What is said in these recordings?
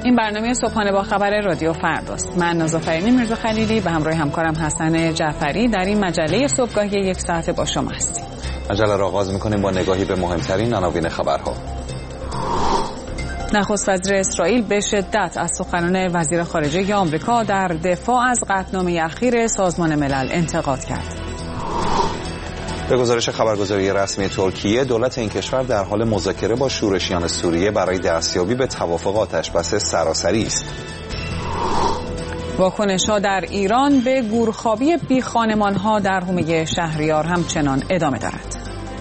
این برنامه صبحانه با خبر رادیو فرداست. من نازافرین میرزا خلیلی به همراه همکارم حسن جعفری در این مجله صبحگاهی یک ساعته با شما هستیم. مجله را آغاز می‌کنیم با نگاهی به مهمترین عناوین خبرها. نخست وزیر اسرائیل به شدت از سخنان وزیر خارجه آمریکا در دفاع از قطعنامه اخیر سازمان ملل انتقاد کرد. به گزارش خبرگزاری رسمی ترکیه، دولت این کشور در حال مذاکره با شورشیان سوریه برای دستیابی به توافق آتشبس سراسری است. واکنش‌ها در ایران به گورخوابی بیخانمان‌ها در حومه شهریار همچنان ادامه دارد.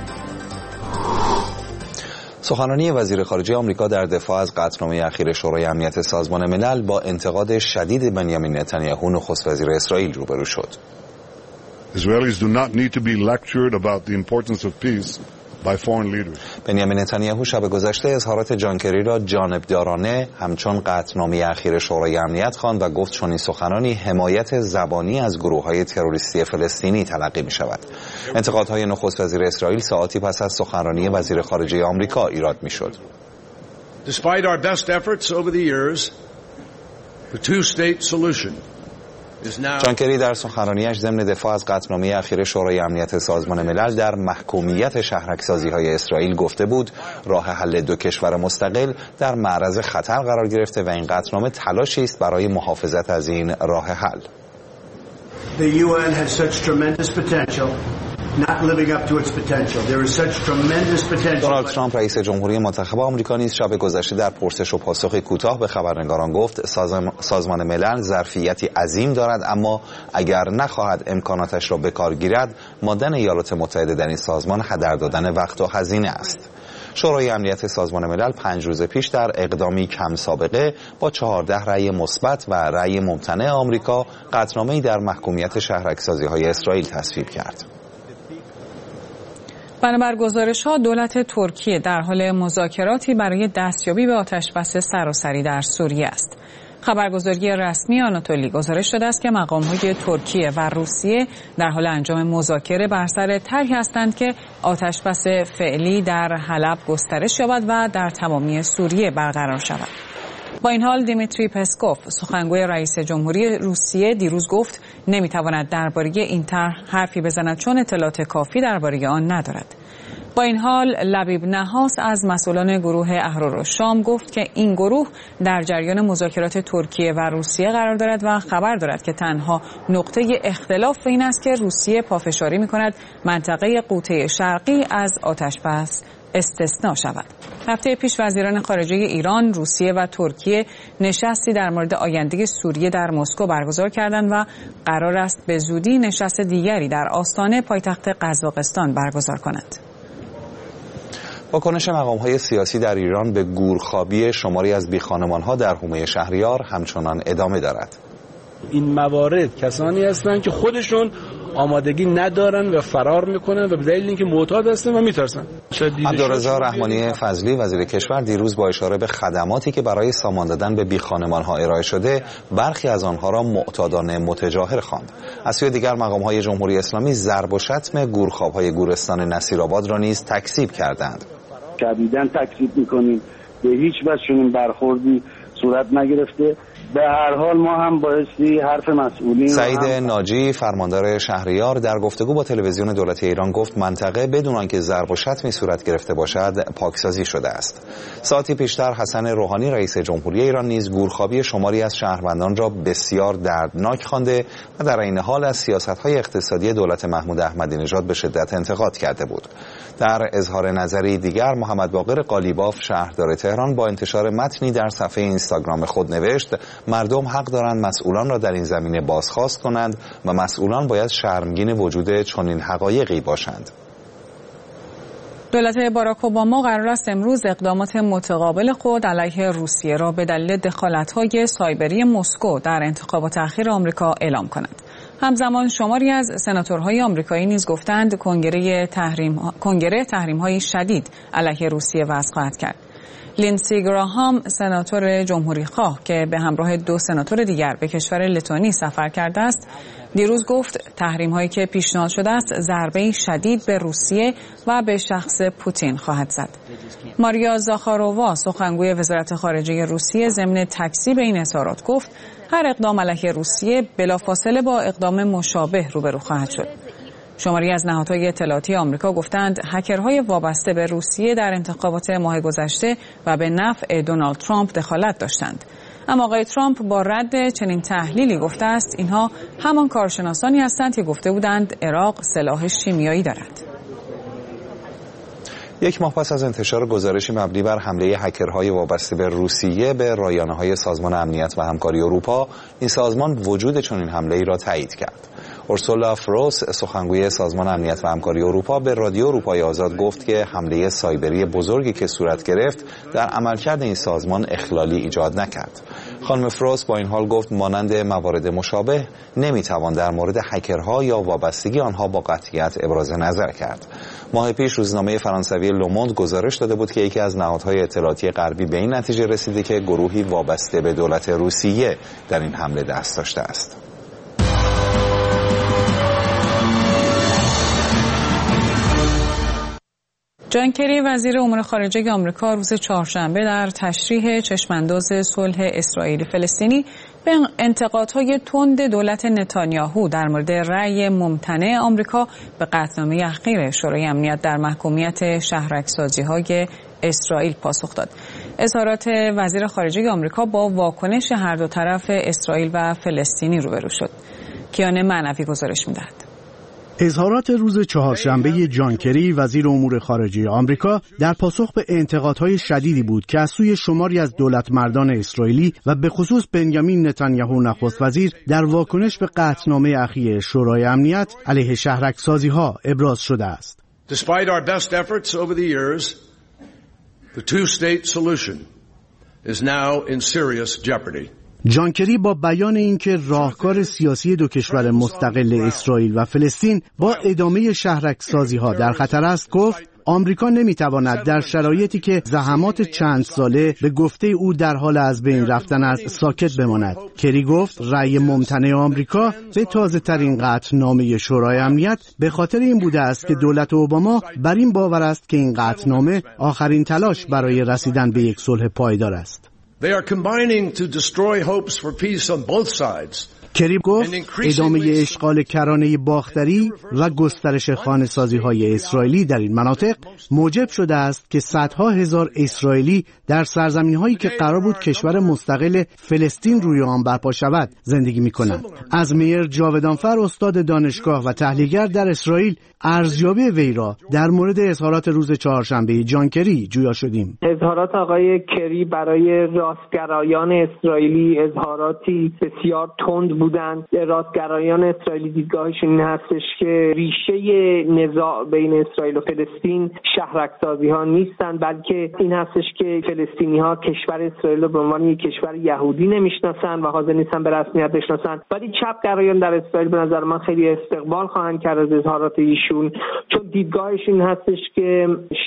سخنرانی وزیر خارجه آمریکا در دفاع از قطعنامه اخیر شورای امنیت سازمان ملل با انتقاد شدید بنیامین نتانیاهو نخست وزیر اسرائیل روبرو شد. Israelis do not need to be lectured about the importance of peace by foreign leaders. بنیامین نتانیاهو شب گذشته اظهارات جان کری را جانبدارانه همچون قطعنامه اخیر شورای امنیت خواند و گفت چنین سخنانی حمایت زبانی از گروه‌های تروریستی فلسطینی تلقی می‌شود. انتقادهای نخست وزیر اسرائیل ساعاتی پس از سخنرانی وزیر خارجه آمریکا ایراد می‌شد. Despite our best efforts over the years, the two-state solution. جان کری در سخنرانیش ضمن دفاع از قطعنامه اخیر شورای امنیت سازمان ملل در محکومیت شهرک‌سازی‌های اسرائیل گفته بود راه حل دو کشور مستقل در معرض خطر قرار گرفته و این قطعنامه تلاشی است برای محافظت از این راه حل. The UN has such tremendous potential. Not living up to its potential. There is such tremendous potential. دونالد ترامپ رئیس جمهوری منتخب آمریکا نیز شب گذشته در پرسش و پاسخ کوتاه به خبرنگاران گفت سازمان ملل ظرفیتی عظیم دارد، اما اگر نخواهد امکاناتش را به کار گیرد ماندن ایالات متحده در این سازمان هدر دادن وقت و هزینه است. شورای امنیت سازمان ملل 5 روز پیش در اقدامی کم سابقه با 14 رأی مثبت و رأی ممتنع آمریکا قطعنامه‌ای در محکومیت شهرک‌سازی‌های اسرائیل تصویب کرد. بنابر گزارش‌ها دولت ترکیه در حال مذاکراتی برای دستیابی به آتشبس سراسری در سوریه است. خبرگزاری رسمی آناتولی گزارش داده است که مقام‌های ترکیه و روسیه در حال انجام مذاکره بر سر طرحی هستند که آتشبس فعلی در حلب گسترش یابد و در تمامی سوریه برقرار شود. با این حال دیمیتری پسکوف سخنگوی رئیس جمهوری روسیه دیروز گفت نمیتواند درباره این طرح حرفی بزند چون اطلاعات کافی درباره آن ندارد. با این حال لبیب نحاس از مسئولان گروه احرارالشام گفت که این گروه در جریان مذاکرات ترکیه و روسیه قرار دارد و خبر دارد که تنها نقطه اختلاف این است که روسیه پافشاری می‌کند منطقه غوطه شرقی از آتشبس استثناء شود. هفته پیش وزیران خارجه ایران، روسیه و ترکیه نشستی در مورد آینده سوریه در مسکو برگزار کردند و قرار است به زودی نشست دیگری در آستانه پایتخت قزاقستان برگزار کنند. واکنش مقام‌های سیاسی در ایران به گورخوابی شماری از بیخانمان‌ها در حومه شهریار همچنان ادامه دارد. این موارد کسانی هستند که خودشون آمادگی ندارن و فرار میکنن و به دلیل اینکه معتاد هستن و میترسن. عبدالرضا رحمانی فضلی وزیر کشور دیروز با اشاره به خدماتی که برای سامان دادن به بیخانمان‌ها ارائه شده برخی از آنها را معتادانه متجاهل خواند. از سوی دیگر مقام‌های جمهوری اسلامی ضرب و شتم گورخواب‌های گورستان نصیرآباد را نیز تکذیب کردند. شدیداً تکذیب میکنیم، به هیچ وجه چنین برخوردی صورت نگرفته. به هر حال ما هم بایستی حرف مسئولین. سعید ناجی فرماندار شهریار در گفتگو با تلویزیون دولتی ایران گفت منطقه بدون آنکه ضرب و شتمی صورت گرفته باشد پاکسازی شده است. ساعتی پیشتر حسن روحانی رئیس جمهوری ایران نیز گورخوابی شماری از شهروندان را بسیار دردناک خوانده و در عین حال از سیاست‌های اقتصادی دولت محمود احمدی نژاد به شدت انتقاد کرده بود. در اظهار نظری دیگر محمد باقر قالیباف شهردار تهران با انتشار متنی در صفحه اینستاگرام خود نوشت مردم حق دارند مسئولان را در این زمینه بازخواست کنند و مسئولان باید شرمگین وجود چنین حقایقی باشند. دولت باراک اوباما قرار است امروز اقدامات متقابل خود علیه روسیه را به دلیل دخالت‌های سایبری مسکو در انتخابات اخیر آمریکا اعلام کند. همزمان شماری از سناتورهای آمریکایی نیز گفتند کنگره تحریم‌های شدید علیه روسیه وضع خواهد کرد. لینسی گراهام سناتور جمهوری خواه که به همراه 2 سناتور دیگر به کشور لتونی سفر کرده است، دیروز گفت تحریم‌هایی که پیشنهاد شده است ضربه‌ای شدید به روسیه و به شخص پوتین خواهد زد. ماریا زاخارووا سخنگوی وزارت خارجه روسیه ضمن تکذیب این اظهارات گفت هر اقدام علیه روسیه بلافاصله با اقدام مشابه روبرو خواهد شد. شماری از نهادهای اطلاعاتی آمریکا گفتند هکرهای وابسته به روسیه در انتخابات ماه گذشته و به نفع دونالد ترامپ دخالت داشتند. اما آقای ترامپ با رد چنین تحلیلی گفته است اینها همان کارشناسانی هستند که گفته بودند عراق سلاح شیمیایی دارد. یک ماه پس از انتشار گزارشی مبنی بر حمله هکرهای وابسته به روسیه به رایانه‌های سازمان امنیت و همکاری اروپا، این سازمان وجود چنین حمله‌ای را تایید کرد. اورسولا فروس سخنگوی سازمان امنیت و همکاری اروپا به رادیو اروپای آزاد گفت که حمله سایبری بزرگی که صورت گرفت در عملکرد این سازمان اخلالی ایجاد نکرد. خانم فروس با این حال گفت مانند موارد مشابه نمیتوان در مورد هکرها یا وابستگی آنها با قطعیت ابراز نظر کرد. ماه پیش روزنامه فرانسوی لوموند گزارش داده بود که یکی از نهادهای اطلاعاتی غربی به این نتیجه رسیده که گروهی وابسته به دولت روسیه در این حمله دست داشته است. جان کری وزیر امور خارجه آمریکا روز چهارشنبه در تشریح چشمانداز صلح اسرائیلی فلسطینی به انتقادهای تند دولت نتانیاهو در مورد رأی ممتنع آمریکا به قطعنامه اخیر شورای امنیت در محکومیت شهرک‌سازی‌های اسرائیل پاسخ داد. اظهارات وزیر خارجه آمریکا با واکنش هر دو طرف اسرائیل و فلسطینی روبرو شد. کیان معنوی گزارش می‌دهد. اظهارات روز چهارشنبه جان کری وزیر امور خارجه آمریکا در پاسخ به انتقادهای شدیدی بود که از سوی شماری از دولتمردان اسرائیلی و به خصوص بنیامین نتانیاهو نخست وزیر در واکنش به قطعنامه اخیر شورای امنیت علیه شهرک‌سازی‌ها ابراز شده است. Despite our best efforts over the years, the two-state solution is now in serious jeopardy. جان کری با بیان اینکه راهکار سیاسی دو کشور مستقل اسرائیل و فلسطین با ادامه شهرک‌سازی‌ها در خطر است، گفت آمریکا نمیتواند در شرایطی که زحمات چند ساله به گفته او در حال از بین رفتن است ساکت بماند. کری گفت رأی ممتنع آمریکا به تازه‌ترین قطعنامه شورای امنیت به خاطر این بوده است که دولت اوباما بر این باور است که این قطعنامه آخرین تلاش برای رسیدن به یک صلح پایدار است. They are combining to destroy hopes for peace on both sides. کری گفت ادامه اشغال کرانه باختری و گسترش خانه‌سازی‌های اسرائیلی در این مناطق موجب شده است که صدها هزار اسرائیلی در سرزمین‌هایی که قرار بود کشور مستقل فلسطین روی آن برپا شود زندگی می‌کنند. از میر جاودانفر استاد دانشگاه و تحلیلگر در اسرائیل ارزیابی وی را در مورد اظهارات روز چهارشنبه جان کری جویا شدیم. اظهارات آقای کری برای راستگرایان اسرائیلی اظهاراتی بسیار تند بودند. راستگرایان اسرائیلی دیدگاهشون این هستش که ریشه نزاع بین اسرائیل و فلسطین شهرک‌سازی ها نیستند، بلکه این هستش که فلسطینی ها کشور اسرائیل رو به عنوان یک کشور یهودی نمیشناسند و حاضر نیستن به رسمیت بشناسند. ولی چپگرایان در اسرائیل به نظر من خیلی استقبال خواهند کرد از اظهارات ایشون، چون دیدگاهشون این هستش که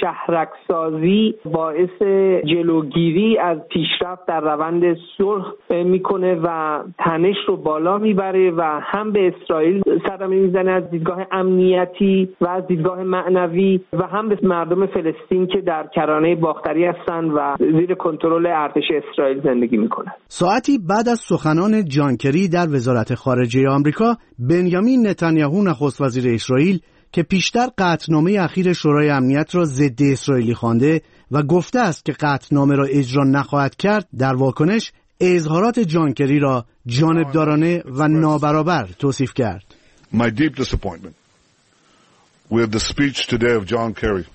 شهرک‌سازی باعث جلوگیری از پیشرفت در روند صلح میکنه و تنش رو بالا میبره و هم به اسرائیل صدمه میزنه از دیدگاه امنیتی و از دیدگاه معنوی و هم به مردم فلسطین که در کرانه باختری هستند و زیر کنترل ارتش اسرائیل زندگی میکنند. ساعتی بعد از سخنان جان کری در وزارت خارجه آمریکا، بنیامین نتانیاهو نخست وزیر اسرائیل که پیشتر قطعنامه اخیر شورای امنیت را ضد اسرائیلی خوانده و گفته است که قطعنامه را اجرا نخواهد کرد، در واکنش اظهارات جان کری را جانبدارانه و نابرابر توصیف کرد. My deep disappointment with the speech today of John Kerry,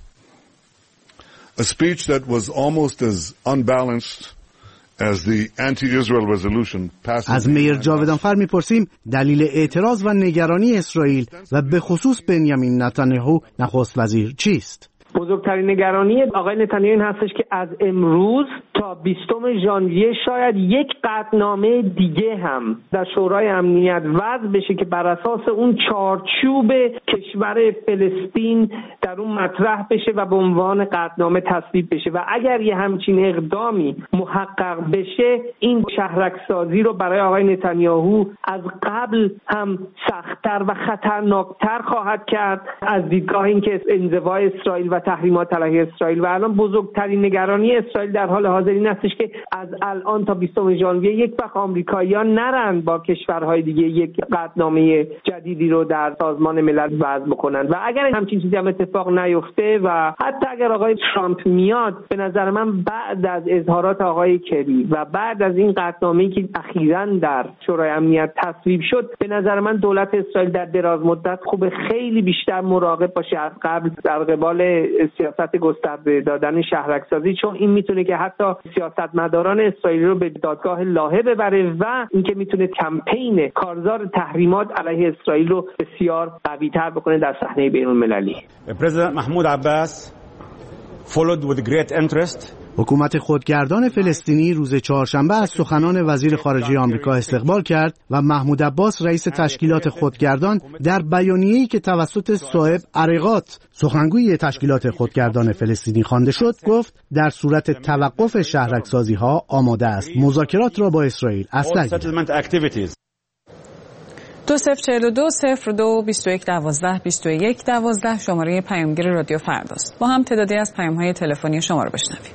a speech that was almost as unbalanced as the anti-Israel resolution passed. از میر جاودانفر میپرسیم دلیل اعتراض و نگرانی اسرائیل و به خصوص بنیامین نتانیاهو نخست وزیر چیست؟ بزرگترین نگرانی آقای نتانیاهو این هستش که از امروز تا 20 ژانویه شاید یک قطعنامه دیگه هم در شورای امنیت وضع بشه که بر اساس اون چارچوب کشور فلسطین در اون مطرح بشه و به عنوان قطعنامه تصویب بشه و اگر یه همچین اقدامی محقق بشه این شهرک‌سازی رو برای آقای نتانیاهو از قبل هم سخت‌تر و خطرناکتر خواهد کرد از دیدگاه اینکه انزوای اسرائیل و تحریمات علیه اسرائیل و الان بزرگترین نگرانی اسرائیل در حال حاضر این هستش که از الان تا 20 ژانویه یک وقت آمریکایی‌ها نرن با کشورهای دیگه یک قطعنامه جدیدی رو در سازمان ملل وضع بکنن و اگر همچین چیزی هم اتفاق نیفته و حتی اگر آقای ترامپ میاد به نظر من بعد از اظهارات آقای کری و بعد از این قطعنامه‌ای که اخیراً در شورای امنیت تصویب شد به نظر من دولت اسرائیل در دراز مدت خوب خیلی بیشتر مراقب باشه از قبل در قبال سیاست گسترده دادن شهرک‌سازی، چون این میتونه که حتی سیاستمداران اسرائیلی رو به دادگاه لاهه ببره و اینکه میتونه کمپین کارزار تحریمات علیه اسرائیل رو بسیار قوی‌تر بکنه در صحنه بین‌المللی. President Mahmoud Abbas followed with great interest. حکومت خودگردان فلسطینی روز چهارشنبه از سخنان وزیر خارجه آمریکا استقبال کرد و محمود عباس رئیس تشکیلات خودگردان در بیانیه‌ای که توسط صاحب عریقات سخنگوی تشکیلات خودگردان فلسطینی خوانده شد گفت در صورت توقف شهرک‌سازی‌ها آماده است مذاکرات را با اسرائیل اصلاح کند. 2042-02-2112 شماره پیامگیر رادیو فرداست. با هم تعدادی از پیام‌های تلفنی شما رو بشنویم.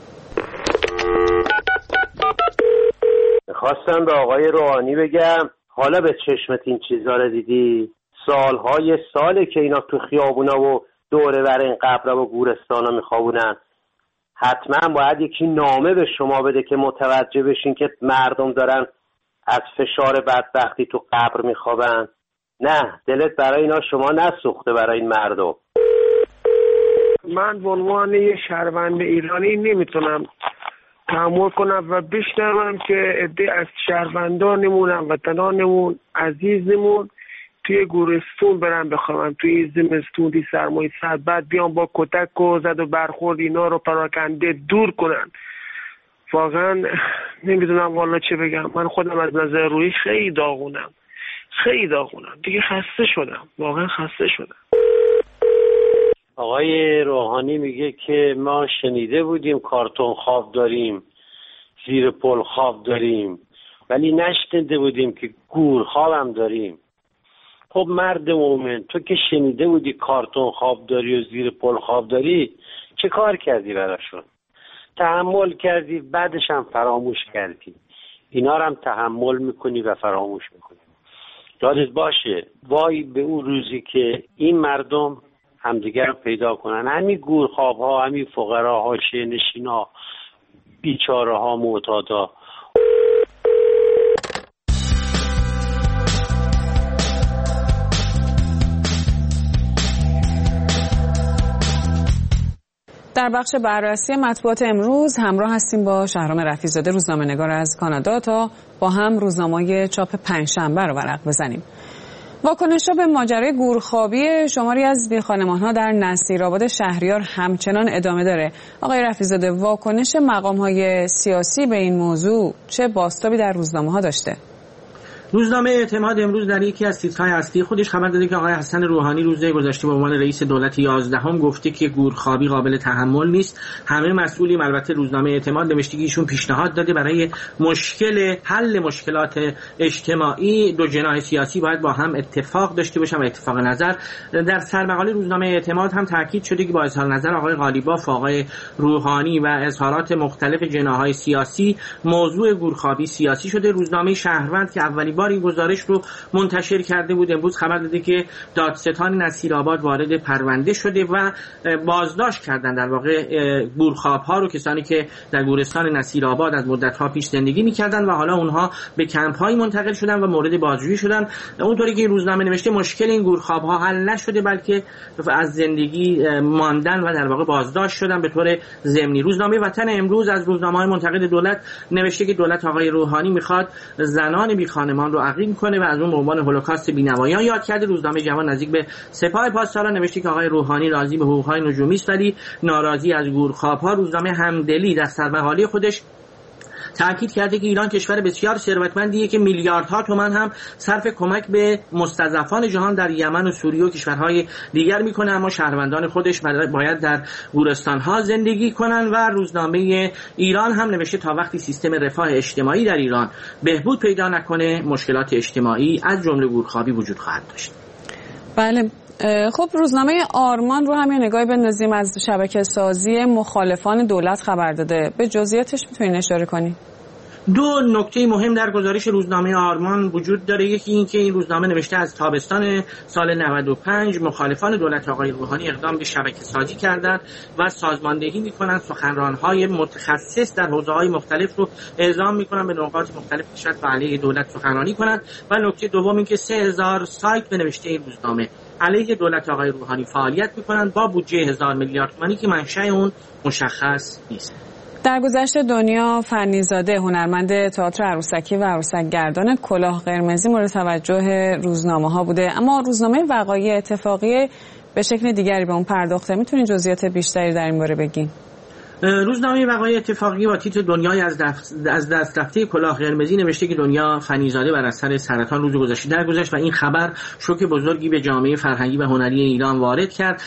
خواستم به آقای روحانی بگم حالا به چشمت این چیزا رو دیدی؟ سالهای ساله که اینا تو خیابونا و دوره بر این قبرا و گورستانا میخوابونن. حتما باید یکی نامه به شما بده که متوجه بشین که مردم دارن از فشار بدبختی تو قبر میخوابن. نه، دلت برای اینا شما نسوخته برای این مردم. من به عنوان یه شهروند ایرانی نمیتونم تحمل کنم و بشنوم که عده از شهروندانمون، هموطنانمون، عزیزمون توی گورستون برن بخوابن، توی زمستون، توی سرمای سرد، بعد بیان با کتک و زد و برخورد اینا رو پراکنده دور کنن. واقعا نمیدونم والا چه بگم. من خودم از نظر روحی خیلی داغونم دیگه خسته شدم، واقعا خسته شدم. آقای روحانی میگه که ما شنیده بودیم کارتون خواب داریم، زیر پل خواب داریم، ولی نشنیده بودیم که گور خواب هم داریم. خب مرد مومن، تو که شنیده بودی کارتون خواب داری و زیر پل خواب داری، چه کار کردی براشون؟ تحمل کردی، بعدش هم فراموش کردی. اینا رو هم تحمل میکنی و فراموش میکنی. یادت باشه وای به اون روزی که این مردم همدیگر رو پیدا کنن، همین گورخواب ها، همین فقرا، حاشیه نشینا، بیچاره ها، معتادا. در بخش بررسی مطبوعات امروز همراه هستیم با شهرام رفیع‌زاده، روزنامه‌نگار از کانادا، تا با هم روزنامه‌ی چاپ پنجشنبه رو ورق بزنیم. واکنش‌ها به ماجرای گورخوابی شماری از بیخانمان‌ها در نصیرآباد شهریار همچنان ادامه داره. آقای رفیع‌زاده، واکنش مقام‌های سیاسی به این موضوع چه بازتابی در روزنامه‌ها داشته؟ روزنامه اعتماد امروز در یکی از تیترهای اصلی خودش خبر داده که آقای حسن روحانی روز گذشته به عنوان رئیس دولت 11 گفته که گورخوابی قابل تحمل نیست. همه مسئولیم، البته روزنامه اعتماد نوشته که ایشون پیشنهاد داده برای حل مشکلات اجتماعی دو جناح سیاسی باید با هم اتفاق داشته باشن و اتفاق نظر. در سرمقاله روزنامه اعتماد هم تاکید شده که با اظهار نظر آقای قالیباف، آقای روحانی و اظهارات مختلف جناح‌های سیاسی موضوع گورخوابی سیاسی شده. روزنامه شهروند که اولین بار این گزارش رو منتشر کرده بود امروز خبر داده که دادستان نصیرآباد وارد پرونده شده و بازداشت کردن در واقع گورخواب‌ها رو، کسانی که در گورستان نصیرآباد از مدت‌ها پیش زندگی می‌کردن و حالا اونها به کمپ‌های منتقل شدن و مورد بازجویی شدن. اونطوری که روزنامه نوشته مشکل این گورخواب‌ها حل نشده، بلکه از زندگی ماندن و در واقع بازداشت شدن به طور ضمنی. روزنامه وطن امروز از روزنامه‌های منتقد دولت نوشته که دولت آقای روحانی می‌خواد زنان بیخانمان جهان رو عقیم کنه و از اون به عنوان هولوکاست بی‌نوایان یاد کرده. روزنامه جوان نزدیک به سپاه پاسداران نوشته که آقای روحانی راضی به حقوق‌های نجومی است ولی ناراضی از گورخواب‌ها. روزنامه همدلی در سرمقاله خودش تأکید کرده که ایران کشور بسیار ثروتمندیه که میلیاردها تومان هم صرف کمک به مستضعفان جهان در یمن و سوریه و کشورهای دیگر میکنه، اما شهروندان خودش باید در گورستانها زندگی کنن. و روزنامه ایران هم نوشته تا وقتی سیستم رفاه اجتماعی در ایران بهبود پیدا نکنه مشکلات اجتماعی از جمله گورخوابی وجود خواهد داشت. بله. خب روزنامه آرمان رو هم یه نگاهی بندازیم. از شبکه سازی مخالفان دولت خبر داده، به جزئیاتش میتونین اشاره کنی؟ دو نکته مهم در گزارش روزنامه آرمان وجود داره. یکی این که این روزنامه نوشته از تابستان سال 95 مخالفان دولت آقای روحانی اقدام به شبکه سازی کردند و سازماندهی میکنن، سخنرانهای متخصص در حوزه‌های مختلف رو اعزام میکنن، به نقاط مختلف کشور علیه دولت سخنرانی کنند. و نکته دوم این که 3000 سایت به نوشته این روزنامه علیه دولت آقای روحانی فعالیت میکنن با بودجه 1000 میلیارد تومانی که منشأ اون مشخص نیست. در گذشته دنیا فنیزاده، هنرمند تئاتر عروسکی و عروسک گردان کلاه قرمزی مورد توجه روزنامه‌ها بوده، اما روزنامه وقایع اتفاقی به شکل دیگری به اون پرداخته. میتونین جزئیات بیشتری در این باره بگین؟ روزنامه وقایع اتفاقی با تیتر دنیای از دست رفته کلاه قرمزی نوشته که دنیا فنیزاده بر اثر سرطان روز گذشته درگذشت و این خبر شوک بزرگی به جامعه فرهنگی و هنری ایران وارد کرد.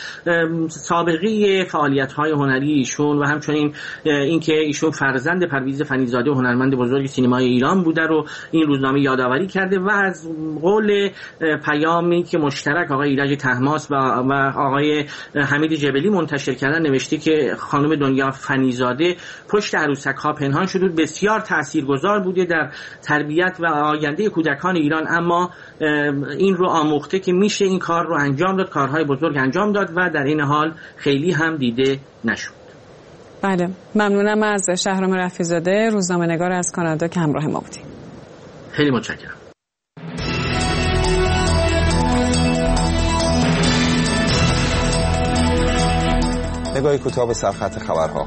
سابقه فعالیت‌های هنری ایشون و همچنین اینکه ایشون فرزند پرویز فنیزاده هنرمند بزرگ سینمای ایران بوده رو این روزنامه یادآوری کرده و از قول پیامی که مشترک آقای ایرج طهماسب و آقای حمید جبلی منتشر کردن نوشته که خانم دنیا فنیزاده پشت عروسک‌ها پنهان شده، بسیار تاثیرگذار بوده در تربیت و آینده کودکان ایران، اما این رو آموخته که میشه این کار رو انجام داد، کارهای بزرگ انجام داد و در این حال خیلی هم دیده نشد. بله، ممنونم از شهرام رفیع‌زاده، روزنامه‌نگار از کانادا که همراه ما بودیم. خیلی متشکرم. نگاهی کوتاه به سرخط خبرها.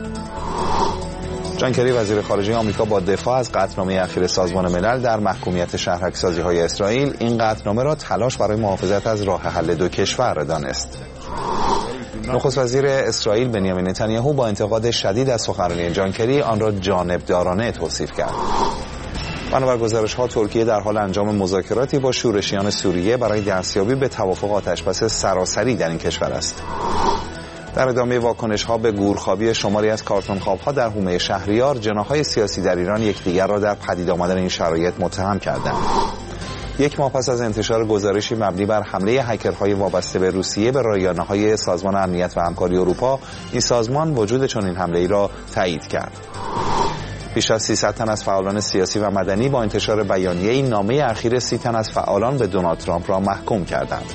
جان کری وزیر خارجه آمریکا با دفاع از قطعنامه اخیر سازمان ملل در محکومیت شهرک‌سازی‌های اسرائیل این قطعنامه را تلاش برای محافظت از راه حل دو کشور دانست. نخست وزیر اسرائیل بنیامین نتانیاهو با انتقاد شدید از سخنرانی جان کری آن را جانبدارانه توصیف کرد. بنابر گزارش‌ها ترکیه در حال انجام مذاکراتی با شورشیان سوریه برای دستیابی به توافق آتش‌بس سراسری در این کشور است. در ادامه واکنش‌ها به گورخوابی شماری از کارتون‌خواب‌ها در حومه شهریار، جناح‌های سیاسی در ایران یکدیگر را در پدید آمدن این شرایط متهم کردند. یک ماه پس از انتشار گزارشی مبنی بر حمله هکرهای وابسته به روسیه به رایانه‌های سازمان امنیت و همکاری اروپا، این سازمان وجود چنین حمله‌ای را تایید کرد. بیش از 300 تن از فعالان سیاسی و مدنی با انتشار بیانیه‌ای نامه اخیر 30 تن از فعالان به دونالد ترامپ را محکوم کردند.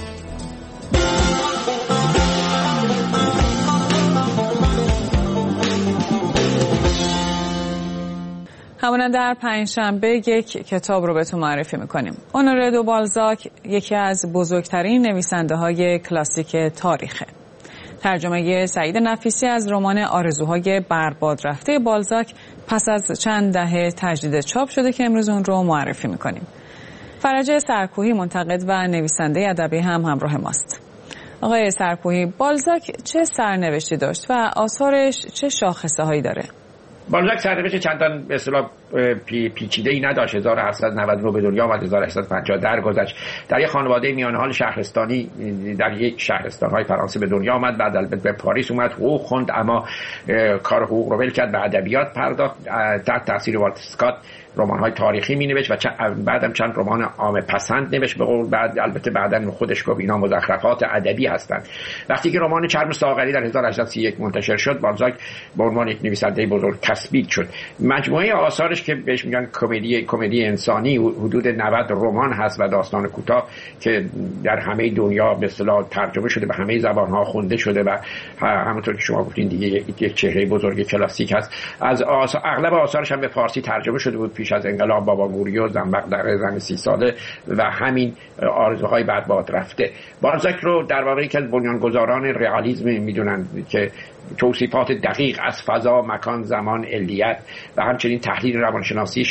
همانند در پنجشنبه یک کتاب رو بهتون معرفی میکنیم. اونوره دو بالزاک یکی از بزرگترین نویسنده های کلاسیک تاریخه. ترجمه سعید نفیسی از رمان آرزوهای برباد رفته بالزاک پس از چند دهه تجدید چاپ شده که امروز اون رو معرفی میکنیم. فرج سرکوهی منتقد و نویسنده ادبی هم همراه ماست. آقای سرکوهی، بالزاک چه سرنوشتی داشت و آثارش چه شاخصه هایی داره؟ بالزاک سرنوشت چندان به اصطلاح پیچیده‌ای نداشت. 1899 به دنیا آمد، 1850 درگذشت. در یک خانواده میان حال شهرستانی در یک شهرستان‌های فرانسه به دنیا آمد. بعد البته به پاریس اومد، حقوق خوند، اما کار حقوق رو ول کرد، به ادبیات پرداخت. تحت تاثیر والت اسکات رمان‌های تاریخی می‌نوشت و بعدم چند رمان عامه پسند نوشت. به قول بعد البته بعداً خودش گفت اینا مزخرفات ادبی هستند. وقتی که رمان چرم ساغری در 1831 منتشر شد، بالزاک به عنوان یک نویسنده بزرگ تثبیت شد. مجموعه آثارش که بهش میگن کمدی انسانی، حدود 90 رمان هست و داستان کوتاه که در همه دنیا به اصطلاح ترجمه شده، به همه زبان‌ها خونده شده و همونطور که شما گفتین دیگه یک چهره بزرگ کلاسیک هست. از اغلب آثارش هم به فارسی ترجمه شده بود پیش از انقلاب، بابا گوری و زنبق در زن 30 ساله و همین آرزوهای برباد رفته. بالزاک رو در واقع یکی از بنیانگذاران رئالیسم میدونن که توصیفات دقیق از فضا، مکان، زمان، علیت و همچنین تحلیل روانشناسی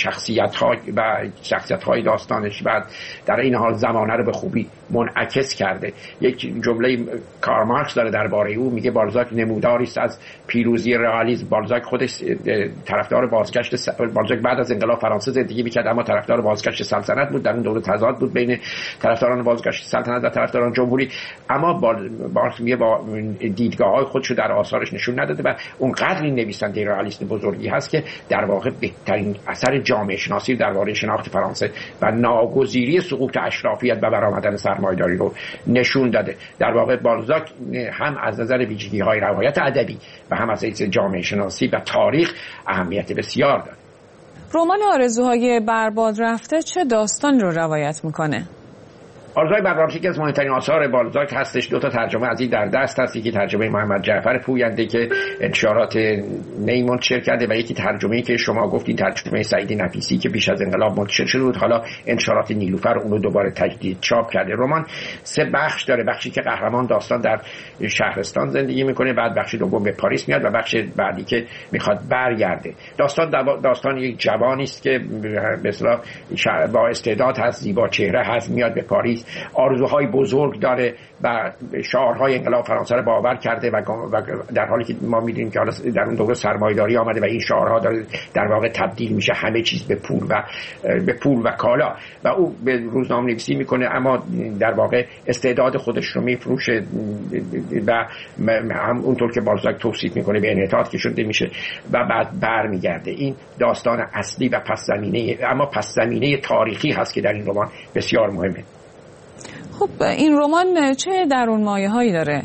شخصیت‌های داستانش و در این حال زمانه رو به خوبی منعکس کرده. یک جمله کارل مارکس داره درباره او، میگه بالزاک نموداری است از پیروزی رئالیسم. بالزاک خودش طرفدار بازگشت، بالزاک بعد از انقلاب فرانسه زندگی می‌کرد اما طرفدار بازگشت سلطنت بود. در اون دوره تضاد بود بین طرفداران بازگشت سلطنت و طرفداران جمهوری، اما مارکس میگه با دیدگاه‌های خودشو در آثارش نشون نداده و اونقدر این نویسنده رئالیست بزرگی هست که در واقع بهترین اثر جامعه شناسی درباره شناخت فرانسه و ناگزیری سقوط اشرافیت و برآمدن سرمایه‌داری رو نشون داده. در واقع بالزاک هم از نظر ویژگی‌های روایت ادبی و هم از نظر جامعه شناسی و تاریخ اهمیت بسیار داره. رمان آرزوهای برباد رفته چه داستان رو روایت میکنه؟ آرزوهای برباد رفته که از مهمترین آثار بالزاک هستش. دو تا ترجمه از این در دست هست، یکی ترجمه محمد جعفر پوینده که انتشارات نی منتشر کرده و یکی ترجمه‌ای که شما گفتین ترجمه سعید نفیسی که پیش از انقلاب منتشر شده بود، حالا انتشارات نیلوفر اون رو دوباره تجدید چاپ کرده. رمان 3 بخش داره. بخشی که قهرمان داستان در شهرستان زندگی میکنه، بعد بخش دوم به پاریس میاد و بخش بعدی که میخواد برگرده. داستان یک جوانی است که به اصطلاح با استعداد هست، زیبا چهره هست، میاد به پاریس، آرزوهای بزرگ داره و شعارهای انقلاب فرانسه رو باور کرده و در حالی که ما می‌دونیم که حالا در اون دوره سرمایه‌داری آمده و این شعارها داره در واقع تبدیل میشه همه چیز به پول و کالا و او به روزنامه‌نویسی میکنه اما در واقع استعداد خودش رو میفروشه و هم اونطور که بالزاک توصیف میکنه به انحطاط کشونده میشه و بعد برمیگرده. این داستان اصلی و پس زمینه تاریخی هست که در این رمان بسیار مهمه. خب این رمان چه درون مایه‌هایی داره؟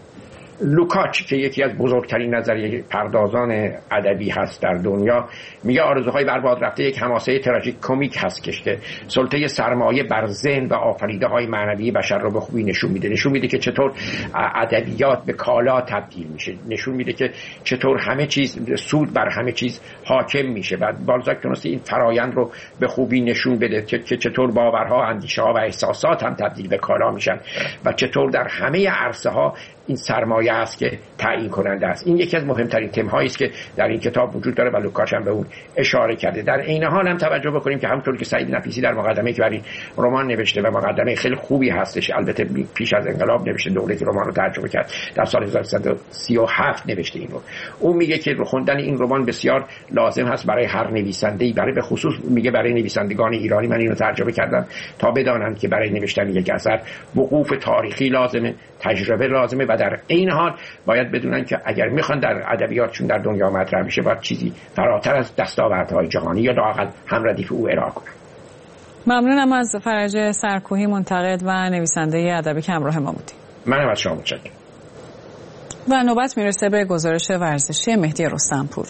لوکاچ که یکی از بزرگترین نظریه پردازان ادبی هست در دنیا میگه آرزوهای برباد رفته یک حماسه تراژیک کمیک هست که سلطه سرمایه بر ذهن و آفریده‌های معنوی بشر رو به خوبی نشون میده که چطور ادبیات به کالا تبدیل میشه، نشون میده که چطور همه چیز سود بر همه چیز حاکم میشه و بالزاک تونسته این فرایند رو به خوبی نشون بده که چطور باورها، اندیشه‌ها و احساسات هم تبدیل به کالا میشن و چطور در همه عرصه‌ها این سرمایه است که تعیین کننده است. این یکی از مهمترین تم‌هایی است که در این کتاب وجود داره و لوکاچ هم به اون اشاره کرده. در عین حال هم توجه بکنیم که همونطور که سعید نفیسی در مقدمه‌ای که برای رمان نوشته و مقدمه خیلی خوبی هستش، البته پیش از انقلاب نوشته، دوره که رمان رو ترجمه کرد در سال 1337 نوشته این رو. اون میگه که خوندن این رمان بسیار لازم هست برای هر نویسنده‌ای، برای به خصوص میگه برای نویسندگان ایرانی. من اینو ترجمه کردم تا بدانند که برای نوشتن یک اثر وقوف تاریخی لازمه، تجربه لازمه و در این حال باید بدونن که اگر میخوان در ادبیاتشون در دنیا مطرح بشه باید چیزی فراتر از دستاوردهای جهانی یا لااقل هم ردیف او ارائه کنن. ممنونم از فرج سرکوهی، منتقد و نویسنده ادبی که همراه ما بودید. منم از شما متشکرم. و نوبت میرسه به گزارش ورزشی مهدی رستمپور.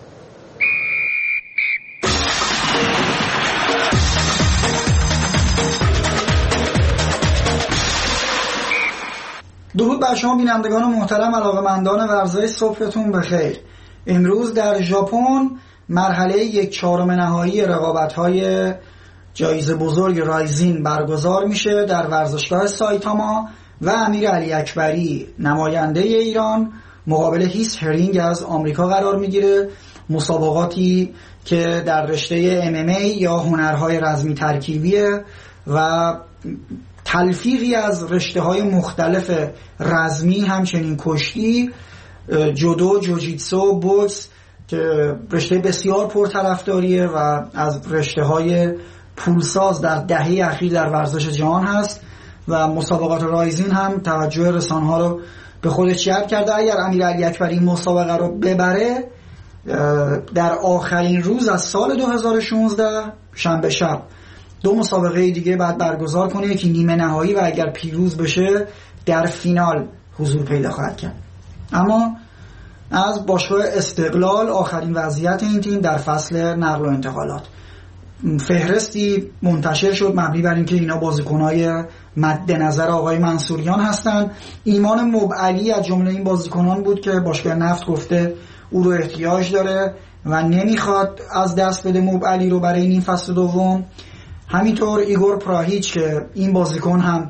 درود بر شما بینندگان محترم، علاقه‌مندان ورزش، صبحتون بخیر. امروز در ژاپن مرحله 1/4 نهایی رقابت‌های جایزه بزرگ رایزین برگزار میشه در ورزشگاه سایتاما و امیر علی اکبری نماینده ایران مقابل هیس هرینگ از آمریکا قرار میگیره. مسابقاتی که در رشته MMA یا هنرهای رزمی ترکیبیه و تلفیقی از رشته‌های مختلف رزمی، همچنین کشتی، جودو، جوجیتسو، بوکس که رشته بسیار پرطرفداریه و از رشته‌های پولساز در دهه اخیر در ورزش جهان هست و مسابقات رایزین هم توجه رسانه‌ها رو به خودش جلب کرده. اگر امیرعلی اکبری مسابقه رو ببره در آخرین روز از سال 2016 شنبه شب 2 مسابقه دیگه بعد برگزار کنه، یکی نیمه نهایی و اگر پیروز بشه در فینال حضور پیدا خواهد کرد. اما از باشگاه استقلال آخرین وضعیت این تیم در فصل نقل و انتقالات، فهرستی منتشر شد مبنی بر اینکه اینا بازیکن‌های مد نظر آقای منصوریان هستند. ایمان مبعلی از جمله این بازیکنان بود که باشگاه نفت گفته او رو احتیاج داره و نمیخواد از دست بده مبعلی رو برای این فصل دوم. همینطور ایگور پراهیچ که این بازیکن هم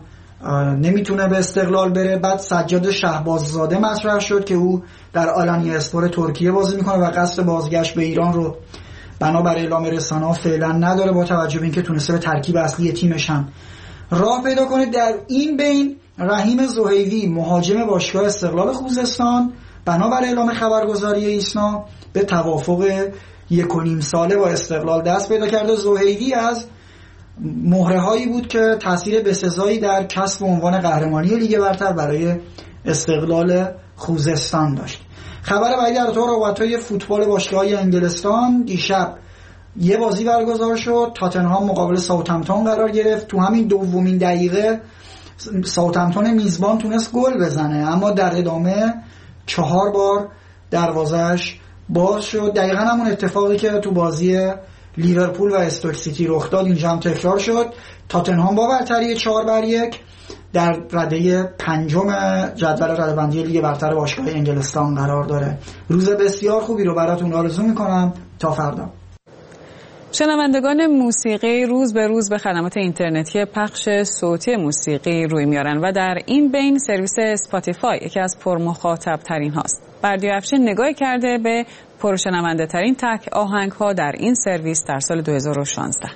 نمیتونه به استقلال بره. بعد سجاد شهباززاده مطرح شد که او در آلانیا اسپور ترکیه بازی میکنه و قصد بازگشت به ایران رو بنابر اعلام رسانه‌ها فعلا نداره، با توجه به اینکه تونسته به ترکیب اصلی تیمش هم راه پیدا کنه. در این بین رحیم زهیوی مهاجم باشگاه استقلال خوزستان بنابر اعلام خبرگزاری ایسنا به توافق 1.5 ساله با استقلال دست پیدا کرده. زهیوی از مهره هایی بود که تاثیر بسزایی در کسب عنوان قهرمانی لیگ برتر برای استقلال خوزستان داشت. خبر بعدی در تو رقابت‌های فوتبال باشگاه‌های انگلستان، دیشب یه بازی برگزار شد. تاتنهام مقابل ساوثهمپتون قرار گرفت. تو همین دومین دقیقه ساوثهمپتون میزبان تونست گل بزنه، اما در ادامه 4 بار دروازش باز شد. دقیقاً همون اتفاقی که تو بازی لیورپول و استوک سیتی رخ داد اینجا هم تکرار شد. تاتنهام با برتری 4-1 در رده 5 جدول رده‌بندی لیگ برتر باشگاه انگلستان قرار داره. روز بسیار خوبی رو براتون آرزو میکنم. تا فردا. شنوندگان موسیقی روز به روز به خدمات اینترنتی پخش صوتی موسیقی روی میارن و در این بین سرویس اسپاتیفای یکی از پرمخاطب ترین هاست. بردیا افشین نگاه کرده به پرشنونده ترین تک آهنگ ها در این سرویس در سال 2016.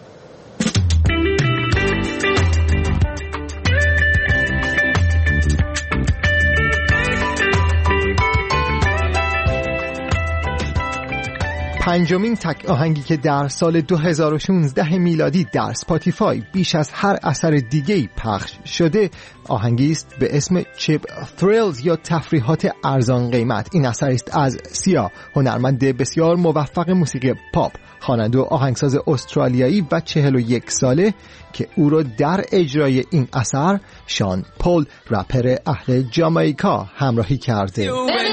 پنجمین تک آهنگی که در سال 2016 میلادی در اسپاتیفای بیش از هر اثر دیگه‌ای پخش شده، آهنگی است به اسم چیپ تھریلز یا تفریحات ارزان قیمت. این اثر است از سیا، هنرمند بسیار موفق موسیقی پاپ، خواننده و آهنگساز استرالیایی و 41 ساله که او را در اجرای این اثر شان پول، رپر اهل جامائیکا، همراهی کرده.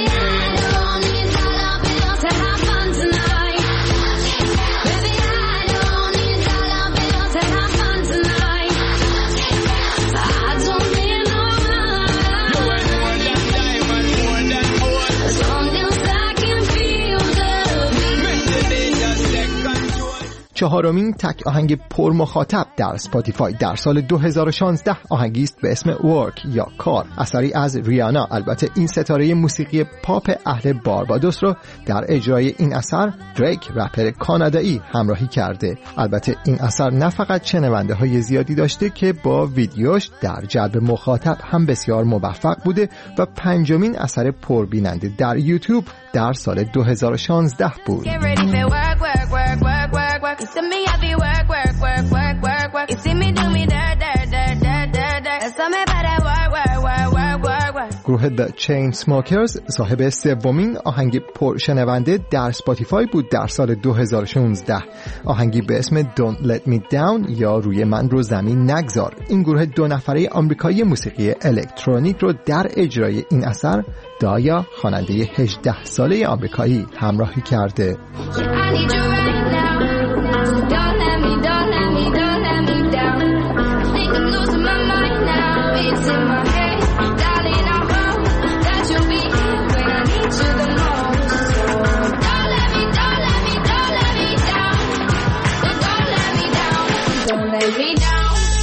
چهارمین تک آهنگ پرمخاطب در اسپاتیفای در سال 2016 آهنگی است به اسم ورک یا کار، اثری از ریانا. البته این ستاره موسیقی پاپ اهل باربادوس رو در اجرای این اثر دریک، رپر کانادایی، همراهی کرده. البته این اثر نه فقط شنونده های زیادی داشته که با ویدیوش در جلب مخاطب هم بسیار موفق بوده و پنجمین اثر پربیننده در یوتیوب در سال 2016 بود. You see me happy work, work, work, work, work, work. You see me do me dirt, dirt, dirt, dirt, dirt, dirt. And tell me about that work, work, work, work, work, work. گروه The Chainsmokers صاحب سومین آهنگ پرشنونده در اسپاتیفای بود در سال 2016. آهنگی به اسم Don't Let Me Down یا روی من رو زمین نگذار. این گروه 2 نفره آمریکایی موسیقی الکترونیک رو در اجرای این اثر دایا، خواننده 18 ساله آمریکایی، همراهی کرده. Don't let me, don't let me, don't let me down. I think I'm losing my mind now. It's in my head, darling. I hope that you'll be here when I need you the most. So don't let me, don't let me, don't let me down. Don't let me down, don't let me down.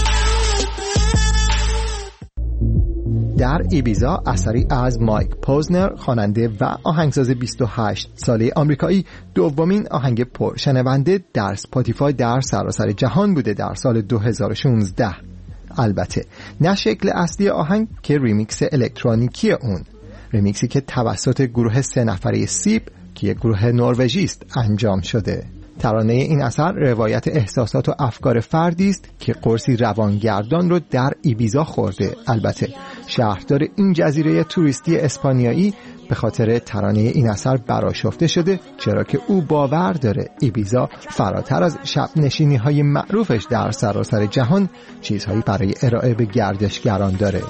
در ایبیزا اثری از مایک پوزنر، خواننده و آهنگساز 28 ساله آمریکایی، دومین آهنگ پرشنونده در اسپاتیفای در سراسر جهان بوده در سال 2016. البته نه شکل اصلی آهنگ که ریمیکس الکترونیکی اون، ریمیکسی که توسط گروه 3 نفره سیب که یک گروه نروژی است انجام شده. ترانه این اثر روایت احساسات و افکار فردی است که قرصی روانگردان رو در ایبیزا خورده. البته شهردار این جزیره توریستی اسپانیایی به خاطر ترانه این اثر برآشفته شده، چرا که او باور داره ایبیزا فراتر از شب نشینی های معروفش در سراسر جهان چیزهایی برای ارائه به گردشگران داره.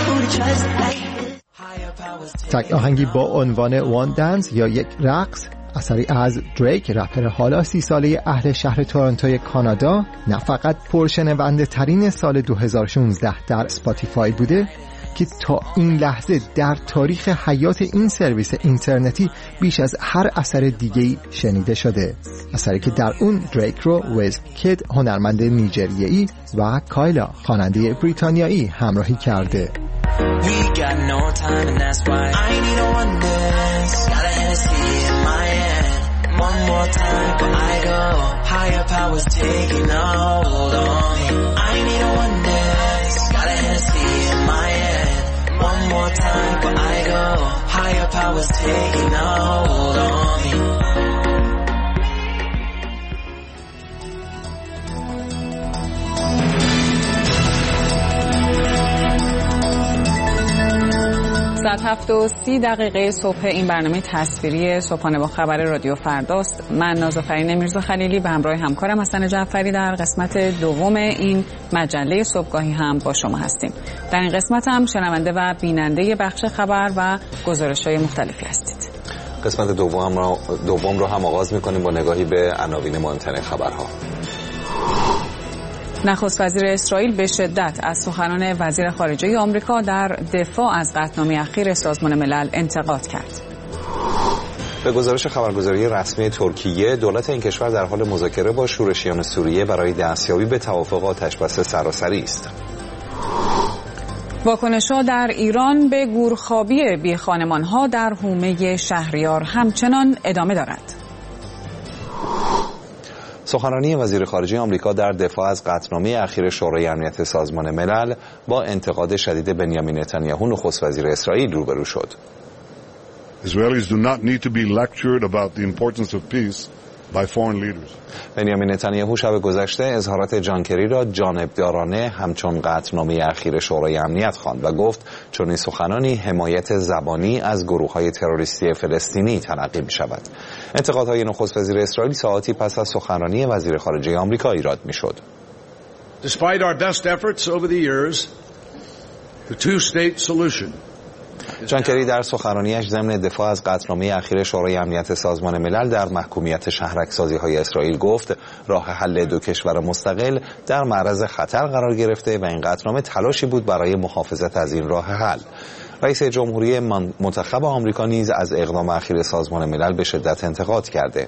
تک آهنگی با عنوان وان دنس یا یک رقص اثری از دریک، رپر حالا 30 ساله اهل شهر تورنتوی کانادا، نه فقط پرشنونده ترین سال 2016 در اسپاتیفای بوده که تا این لحظه در تاریخ حیات این سرویس اینترنتی بیش از هر اثر دیگه‌ای شنیده شده. اثری که در اون دریک رو ویزکید، هنرمند نیجریه‌ای، و کایلا، خواننده بریتانیایی همراهی کرده. One more time, but I go higher powers taking a hold on me. ساعت 7:30 صبح این برنامه تصویری صبحانه با خبر رادیو فرداست. من نازافرین میرزا خلیلی به همراه همکارم حسن جعفری در قسمت دوم این مجله صبحگاهی هم با شما هستیم. در این قسمت هم شنونده و بیننده بخش خبر و گزارش‌های مختلفی هستید. قسمت دوم رو هم آغاز می‌کنیم با نگاهی به عناوین مهم‌ترین خبرها. نخست وزیر اسرائیل به شدت از سخنان وزیر خارجه آمریکا در دفاع از قطعنامه اخیر سازمان ملل انتقاد کرد. به گزارش خبرگزاری رسمی ترکیه، دولت این کشور در حال مذاکره با شورشیان سوریه برای دستیابی به توافق آتشبس سراسری است. واکنش‌ها در ایران به گورخوابی بیخانمان‌ها در حومه شهریار همچنان ادامه دارد. سخنرانی وزیر خارجه آمریکا در دفاع از قطعنامه اخیر شورای امنیت سازمان ملل با انتقاد شدید بنیامین نتانیاهو نخست وزیر اسرائیل روبرو شد. Israelis do not need to be lectured about the importance of peace by foreign leaders. بنیامین نتانیاهو شب گذشته اظهارات جان کری را جانبدارانه همچون قطعنامه اخیر شورای امنیت خواند و گفت چنین سخنانی حمایت زبانی از گروه‌های تروریستی فلسطینی تلقی می‌شود. انتقادهای نخست وزیر اسرائیل ساعتی پس از سخنرانی وزیر خارجه آمریکا ایراد می‌شد. Despite our best efforts over the years, the two-state solution. جان کری در سخنرانیش ضمن دفاع از قطعنامه اخیر شورای امنیت سازمان ملل در محکومیت شهرک‌سازی‌های اسرائیل گفت راه حل دو کشور مستقل در معرض خطر قرار گرفته و این قطعنامه تلاشی بود برای محافظت از این راه حل. رئیس جمهوری منتخب آمریکا نیز از اقدام اخیر سازمان ملل به شدت انتقاد کرده.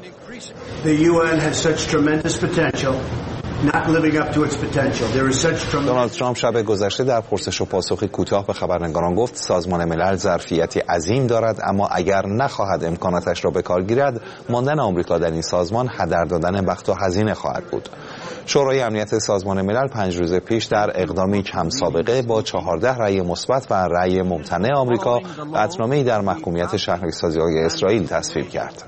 دونالد ترامپ شب گذشته در پرسش و پاسخی کوتاه به خبرنگاران گفت سازمان ملل ظرفیتی عظیم دارد، اما اگر نخواهد امکاناتش را به کار گیرد ماندن آمریکا در این سازمان هدر دادن وقت و هزینه خواهد بود. شورای امنیت سازمان ملل 5 روز پیش در اقدامی کم سابقه با 14 رأی مثبت و رأی ممتنع آمریکا قطعنامه‌ای در محکومیت شهرک‌سازی‌های اسرائیل تصویب کرد.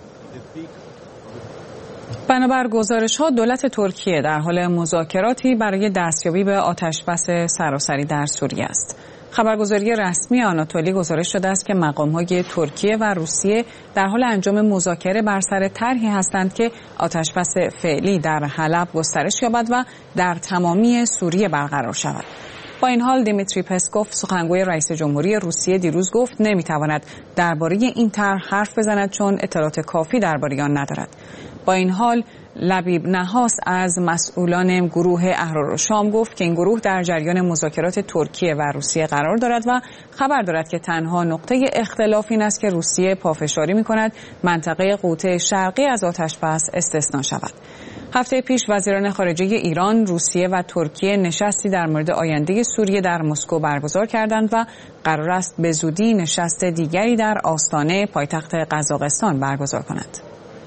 بنابر گزارش‌ها دولت ترکیه در حال مذاکراتی برای دستیابی به آتشبس سراسری در سوریه است. خبرگزاری رسمی آناتولی گزارش شده است که مقام‌های ترکیه و روسیه در حال انجام مذاکره بر سر طرحی هستند که آتشبس فعلی در حلب گسترش یابد و در تمامی سوریه برقرار شود. با این حال دیمیتری پسکوف سخنگوی رئیس جمهوری روسیه دیروز گفت نمی‌تواند درباره این طرح حرف بزند چون اطلاعات کافی درباره آن ندارد. با این حال لبیب نحاس از مسئولان گروه احرارالشام گفت که این گروه در جریان مذاکرات ترکیه و روسیه قرار دارد و خبر دارد که تنها نقطه اختلاف این است که روسیه پافشاری می‌کند منطقه قوطه شرقی از آتشبس استثنا شود. هفته پیش وزیران خارجه ایران، روسیه و ترکیه نشستی در مورد آینده سوریه در مسکو برگزار کردند و قرار است به زودی نشست دیگری در آستانه پایتخت قزاقستان برگزار کنند.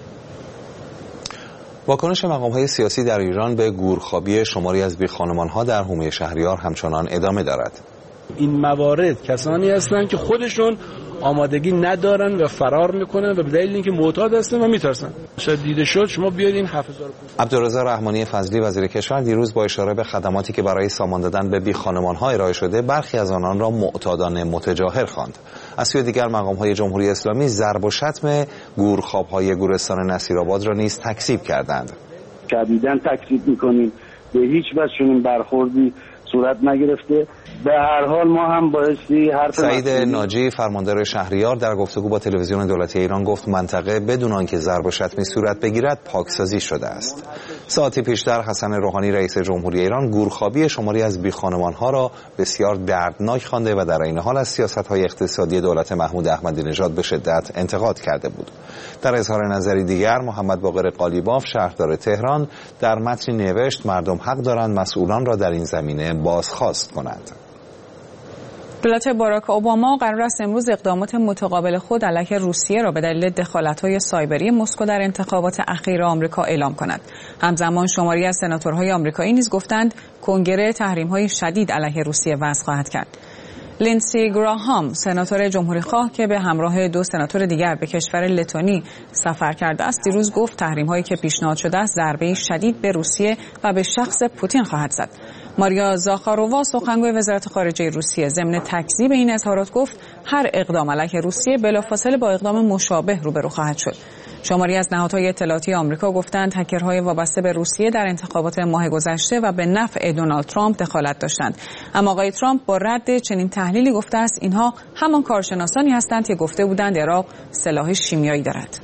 واکنش مقام‌های سیاسی در ایران به گورخوابی شماری از بیخانمان‌ها در حومه شهریار همچنان ادامه دارد. این موارد کسانی هستند که خودشون آمادگی ندارن و فرار میکنن و به دلیل اینکه معتاد هستن و میترسن. شاید دیده شد شما بیاین 7000. عبدالرضا رحمانی فضلی وزیر کشور دیروز با اشاره به خدماتی که برای سامان دادن به بیخانمان‌ها ارائه شده برخی از آنان را معتادانه متجاهل خواند. از سوی دیگر مقام‌های جمهوری اسلامی ضرب و شتم گورخواب‌های گورستان نصیرآباد را نیز تکذیب کردند. شدیداً تکذیب می‌کنیم. به هیچ وجه چنین برخوردی صورت نگرفته. به هر حال ما هم بایستی حرف سعید ناجی فرماندار شهریار در گفتگو با تلویزیون دولتی ایران گفت منطقه بدون آنکه ضرب و شتمی صورت بگیرد پاکسازی شده است. ساعتی پیشتر حسن روحانی رئیس جمهوری ایران گورخوابی شماری از بیخانمان‌ها را بسیار دردناک خوانده و در این حال از سیاست‌های اقتصادی دولت محمود احمدی نژاد به شدت انتقاد کرده بود. در اظهار نظری دیگر محمد باقر قالیباف شهردار تهران در متنی نوشت مردم حق دارند مسئولان را در این زمینه بازخواست کنند. دولت باراک اوباما قرار است امروز اقدامات متقابل خود علیه روسیه را به دلیل دخالت‌های سایبری مسکو در انتخابات اخیر آمریکا اعلام کند. همزمان شماری از سناتورهای آمریکایی نیز گفتند کنگره تحریم‌های شدید علیه روسیه وضع خواهد کرد. لینسی گراهام سناتور جمهوری‌خواه که به همراه 2 سناتور دیگر به کشور لتونی سفر کرده است دیروز گفت تحریم‌هایی که پیشنهاد شده است ضربه شدید به روسیه و به شخص پوتین خواهد زد. ماریا زاخارووا سخنگوی وزارت خارجه روسیه ضمن تکذیب این اظهارات گفت هر اقدام علیه روسیه بلافاصله با اقدام مشابه روبرو خواهد شد. شماری از نهادهای اطلاعاتی آمریکا گفتند هکرهای وابسته به روسیه در انتخابات ماه گذشته و به نفع دونالد ترامپ دخالت داشتند. اما آقای ترامپ با رد چنین تحلیلی گفته است اینها همان کارشناسانی هستند که گفته بودند عراق سلاح شیمیایی دارد.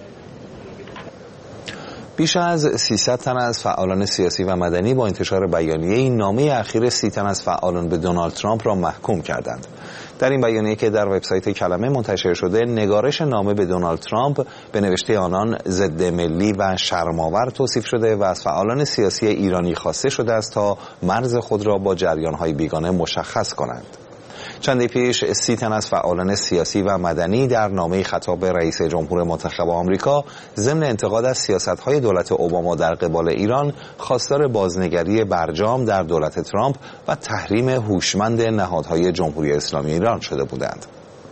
بیش از 300 تن از فعالان سیاسی و مدنی با انتشار بیانیه این نامه اخیر 30 تن از فعالان به دونالد ترامپ را محکوم کردند. در این بیانیه که در وبسایت کلمه منتشر شده نگارش نامه به دونالد ترامپ به نوشته آنان ضد ملی و شرم‌آور توصیف شده و از فعالان سیاسی ایرانی خواسته شده است تا مرز خود را با جریان‌های بیگانه مشخص کنند. چندی پیش 30 تن از فعالان سیاسی و مدنی در نامه خطاب به رئیس جمهور منتخب آمریکا ضمن انتقاد از سیاست‌های دولت اوباما در قبال ایران خواستار بازنگری برجام در دولت ترامپ و تحریم هوشمند نهادهای جمهوری اسلامی ایران شده بودند.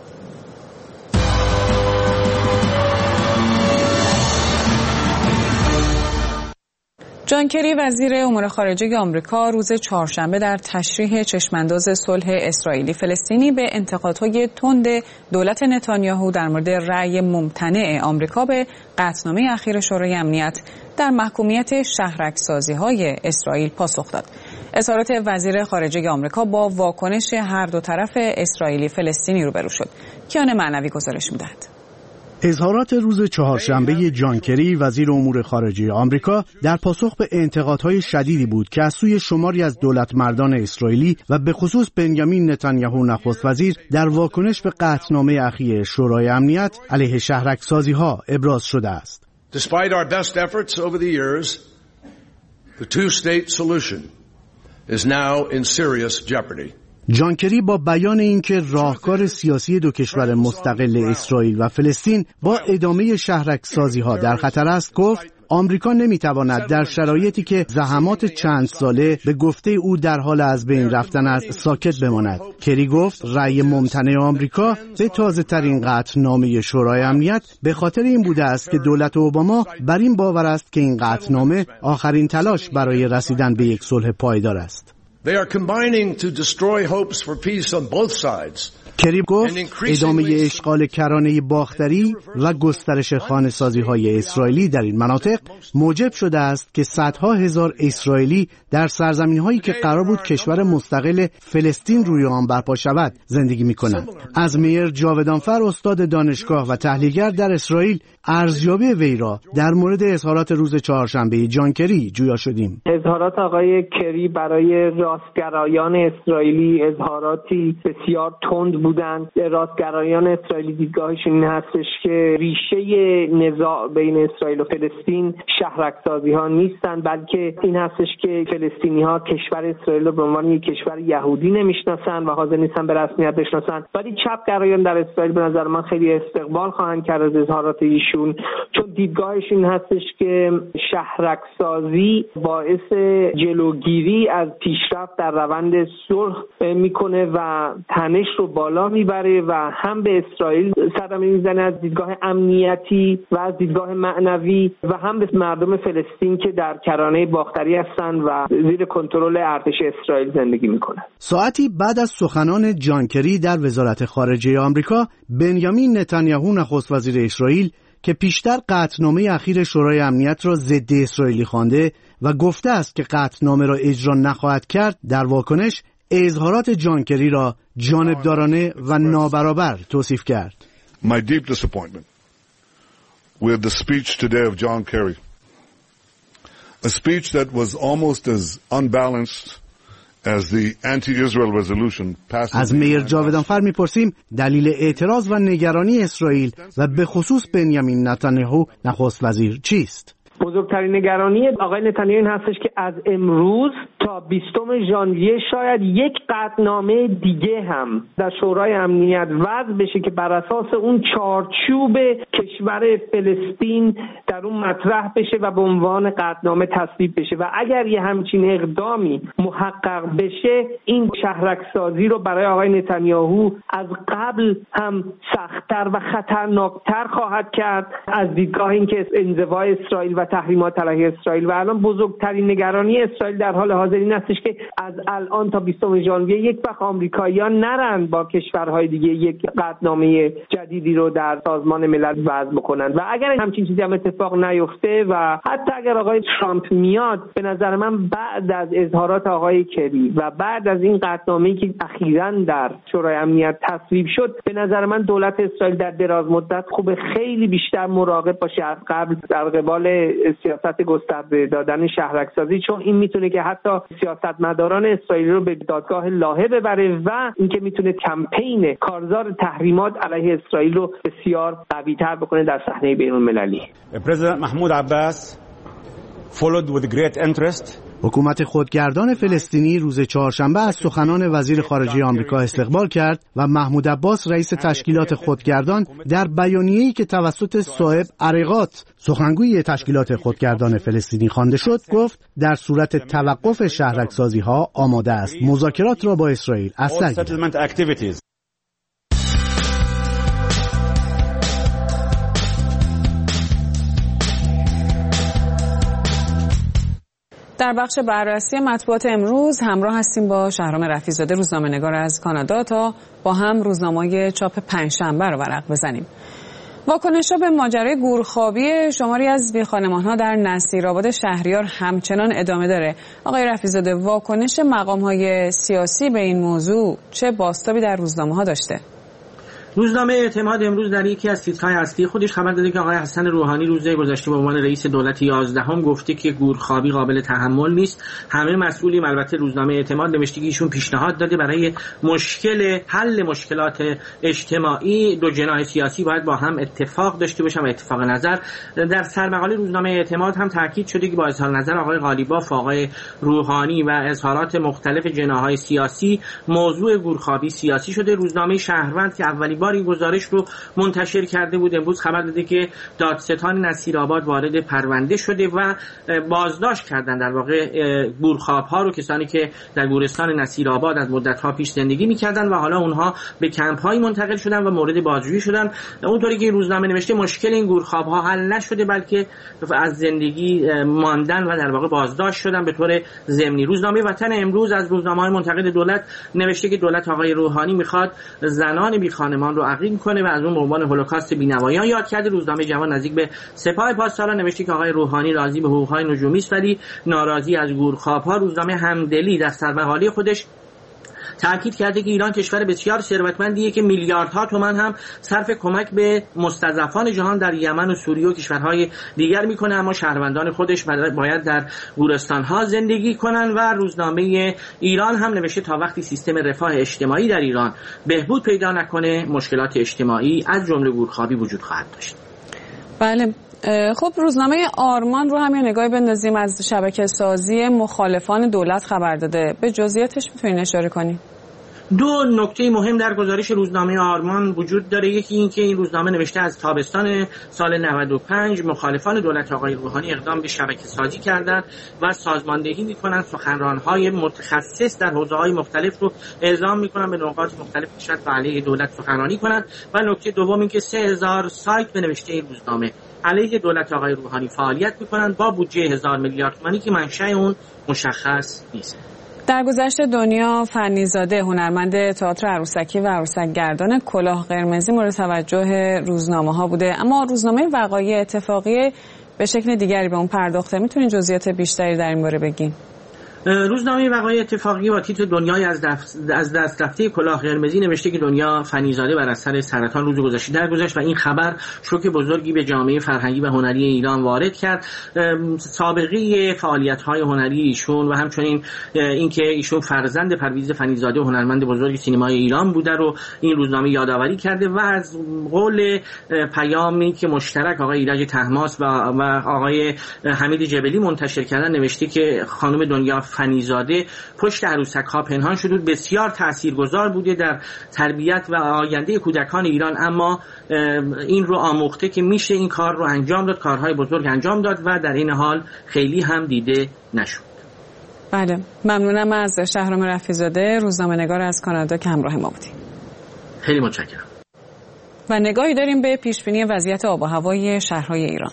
جان کری وزیر امور خارجه آمریکا روز چهارشنبه در تشریح چشمانداز صلح اسرائیلی فلسطینی به انتقادهای تند دولت نتانیاهو در مورد رأی ممتنع آمریکا به قطعنامه اخیر شورای امنیت در محکومیت شهرک‌سازی‌های اسرائیل پاسخ داد. اظهارات وزیر خارجه آمریکا با واکنش هر دو طرف اسرائیلی فلسطینی روبرو شد. کیان معنوی گزارش می‌دهد. اظهارات روز چهارشنبه جان کری وزیر امور خارجه آمریکا در پاسخ به انتقادهای شدیدی بود که از سوی شماری از دولتمردان اسرائیلی و به خصوص بنیامین نتانیاهو نخست وزیر در واکنش به قطعنامه اخیر شورای امنیت علیه شهرک‌سازی‌ها ابراز شده است. Despite our best efforts over the years, the two-state solution is now in serious jeopardy. جان کری با بیان اینکه راهکار سیاسی دو کشور مستقل اسرائیل و فلسطین با ادامه شهرک‌سازی‌ها در خطر است گفت آمریکا نمیتواند در شرایطی که زحمات چند ساله به گفته او در حال از بین رفتن است ساکت بماند. کری گفت رأی ممتنع آمریکا به تازه‌ترین قطعنامه شورای امنیت به خاطر این بوده است که دولت اوباما بر این باور است که این قطعنامه آخرین تلاش برای رسیدن به یک صلح پایدار است. They are combining to destroy hopes for peace on both sides. کری گفت ادامه اشغال کرانه باختری و گسترش خانه‌سازی‌های اسرائیلی در این مناطق موجب شده است که صدها هزار اسرائیلی در سرزمین‌هایی که قرار بود کشور مستقل فلسطین روی آن برپا شود زندگی می‌کنند. از میر جاودانفر استاد دانشگاه و تحلیلگر در اسرائیل ارزیابی وی را در مورد اظهارات روز چهارشنبه جان کری جویا شدیم. اظهارات آقای کری برای راستگرایان اسرائیلی اظهاراتی بسیار تند بودند. راستگرایان اسرائیلی دیدگاهشون این هستش که ریشه نزاع بین اسرائیل و فلسطین شهرک‌سازی ها نیستند، بلکه این هستش که فلسطینی ها کشور اسرائیل رو به عنوان یک کشور یهودی نمیشناسن و حاضر نیستن به رسمیت بشناسن. ولی چپگرایان در اسرائیل به نظر من خیلی استقبال خواهند کرد از اظهارات ایشون، چون دیدگاهش این هستش که شهرک‌سازی باعث جلوگیری از پیشرفت در روند صلح میکنه و تنش رو بالا میبره و هم به اسرائیل صدمه میزنه از دیدگاه امنیتی و از دیدگاه معنوی و هم به مردم فلسطین که در کرانه باختری هستن و زیر کنترل ارتش اسرائیل زندگی میکنن. ساعتی بعد از سخنان جان کری در وزارت خارجه آمریکا، بنیامین نتانیاهو نخست وزیر اسرائیل که پیشتر قطعنامه اخیر شورای امنیت را ضد اسرائیلی خوانده و گفته است که قطعنامه را اجرا نخواهد کرد، در واکنش اظهارات جان کری را جانبدارانه و نابرابر توصیف کرد. My deep disappointment with the speech today of John Kerry. A speech that was almost as unbalanced as the anti-Israel resolution passed. از میر جاودانفر میپرسیم دلیل اعتراض و نگرانی اسرائیل و به خصوص بنیامین نتانیاهو نخست وزیر چیست؟ بزرگترین نگرانی آقای نتانیاهو این هستش که از امروز تا 20 ژانویه شاید یک قطعنامه دیگه هم در شورای امنیت وضع بشه که بر اساس اون چارچوب کشور فلسطین در اون مطرح بشه و به عنوان قطعنامه تصویب بشه و اگر یه همچین اقدامی محقق بشه این شهرک‌سازی رو برای آقای نتانیاهو از قبل هم سخت‌تر و خطرناکتر خواهد کرد از دیدگاه اینکه انزوای اسرائیل و تحریمات علیه اسرائیل و الان بزرگترین نگرانی اسرائیل در حال حاضر این هستش که از الان تا 20 ژانویه یک وقت آمریکایی‌ها نرن با کشورهای دیگه یک قطعنامه جدیدی رو در سازمان ملل وضع بکنن و اگر همچین چیزی هم اتفاق نیفته و حتی اگر آقای ترامپ میاد به نظر من بعد از اظهارات آقای کری و بعد از این قطعنامه‌ای که اخیراً در شورای امنیت تصویب شد به نظر من دولت اسرائیل در دراز مدت خوب خیلی بیشتر مراقب باشه از قبل در قبال سیاست گسترده دادن شهرک‌سازی چون این میتونه که حتی سیاستمداران اسرائیلی رو به دادگاه لاهه ببره و اینکه میتونه کمپین کارزار تحریمات علیه اسرائیل رو بسیار قوی‌تر بکنه در صحنه بین‌المللی. President Mahmoud Abbas followed with great interest. حکومت خودگردان فلسطینی روز چهارشنبه از سخنان وزیر خارجه آمریکا استقبال کرد و محمود عباس رئیس تشکیلات خودگردان در بیانیه‌ای که توسط صاحب عریقات سخنگوی تشکیلات خودگردان فلسطینی خوانده شد گفت در صورت توقف شهرک‌سازی‌ها آماده است مذاکرات را با اسرائیل از سر گیرد. در بخش بررسی مطبوعات امروز همراه هستیم با شهرام رفیع‌زاده روزنامه‌نگار از کانادا تا با هم روزنامه چاپ پنجشنبه رو ورق بزنیم. واکنش‌ها به ماجرای گورخوابی شماری از بیخانمان‌ها در نصیرآباد شهریار همچنان ادامه داره. آقای رفیع‌زاده، واکنش مقام‌های سیاسی به این موضوع چه بازتابی در روزنامه‌ها داشته؟ روزنامه اعتماد امروز در یکی از تیترهای اصلی خودش خبر داده که آقای حسن روحانی روزهای گذشته به عنوان رئیس دولت 11 گفته که گورخوابی قابل تحمل نیست. همه مسئولیم، البته روزنامه اعتماد نوشته که ایشون پیشنهاد داده برای حل مشکلات اجتماعی دو جناح سیاسی باید با هم اتفاق داشته باشن و اتفاق نظر. در سرمقاله روزنامه اعتماد هم تاکید شده که با اظهار نظر آقای قالیباف و آقای روحانی و اظهارات مختلف جناح‌های سیاسی موضوع گورخوابی سیاسی شده. روزنامه شهروند که اولین بار این گزارش رو منتشر کرده بود امروز خبر داده که دادستان نصیرآباد وارد پرونده شده و بازداشت کردن در واقع گورخواب‌ها رو، کسانی که در گورستان نصیرآباد از مدت‌ها پیش زندگی می‌کردن و حالا اونها به کمپ‌های منتقل شدن و مورد بازجویی شدن. اونطوری که روزنامه نوشته مشکل این گورخواب‌ها حل نشده بلکه از زندگی ماندن و در واقع بازداشت شدن به طور ضمنی. روزنامه وطن امروز از روزنامه‌های منتقد دولت نوشته که دولت آقای روحانی می‌خواد زنان بی‌خانمان رو عقیم کنه و از اون عنوان هولوکاست بی‌نوایان یاد کرده. روزنامه جوان نزدیک به سپاه پاسداران نوشته که آقای روحانی راضی به حقوق‌های نجومی است ولی ناراضی از گورخواب‌ها. روزنامه همدلی در سرمقاله خودش تأکید کرده که ایران کشور بسیار ثروتمندیه که میلیاردها تومان هم صرف کمک به مستضعفان جهان در یمن و سوریه و کشورهای دیگر میکنه، اما شهروندان خودش باید در گورستانها زندگی کنن. و روزنامه ایران هم نوشته تا وقتی سیستم رفاه اجتماعی در ایران بهبود پیدا نکنه مشکلات اجتماعی از جمله گورخوابی وجود خواهد داشت. بله، خب روزنامه آرمان رو هم یه نگاهی بندازیم. از شبکه سازی مخالفان دولت خبر داده، به جزئیاتش میتونین اشاره کنی؟ دو نکته مهم در گزارش روزنامه آرمان وجود داره. یکی این که این روزنامه نوشته از تابستان سال 95 مخالفان دولت آقای روحانی اقدام به شبکه سازی کردند و سازماندهی میکنن، سخنرانهای متخصص در حوزه‌های مختلف رو اعزام میکنن، به نقاط مختلف کشور و علیه دولت سخنرانی کنند. و نکته دوم این که 3000 سایت به نوشته این روزنامه علیه دولت آقای روحانی فعالیت میکنن با بودجه 1000 میلیارد تومانی که منشأ اون مشخص نیست. در گذشته دنیا فنیزاده، هنرمند تئاتر عروسکی و عروسک‌گردان کلاه قرمزی مورد توجه روزنامه‌ها بوده، اما روزنامه وقایع اتفاقی به شکل دیگری به اون پرداخته. میتونین جزئیات بیشتری در این باره بگین؟ روزنامه وقایع اتفاقی با تیتر دنیای از دست رفته کلاه قرمزی نوشته که دنیا فنیزاده بر اثر سرطان روز گذشته درگذشت و این خبر شوک بزرگی به جامعه فرهنگی و هنری ایران وارد کرد. سابقه فعالیت‌های هنری ایشون و همچنین اینکه ایشون فرزند پرویز فنیزاده هنرمند بزرگ سینمای ایران بوده رو این روزنامه یادآوری کرده و از قول پیامی که مشترک آقای ایرج طهماسب و آقای حمید جبلی منتشر کردن نوشته که خانم دنیا فنیزاده پشت عروسک‌ها پنهان شده، بسیار تاثیرگذار بوده در تربیت و آینده کودکان ایران، اما این رو آموخته که میشه این کار رو انجام داد، کارهای بزرگ انجام داد و در این حال خیلی هم دیده نشد. بله، ممنونم از شهرام رفیع‌زاده، روزنامه‌نگار از کانادا که همراه ما بودیم. خیلی متشکرم. و نگاهی داریم به پیشبینی وضعیت آب و هوای شهرهای ایران.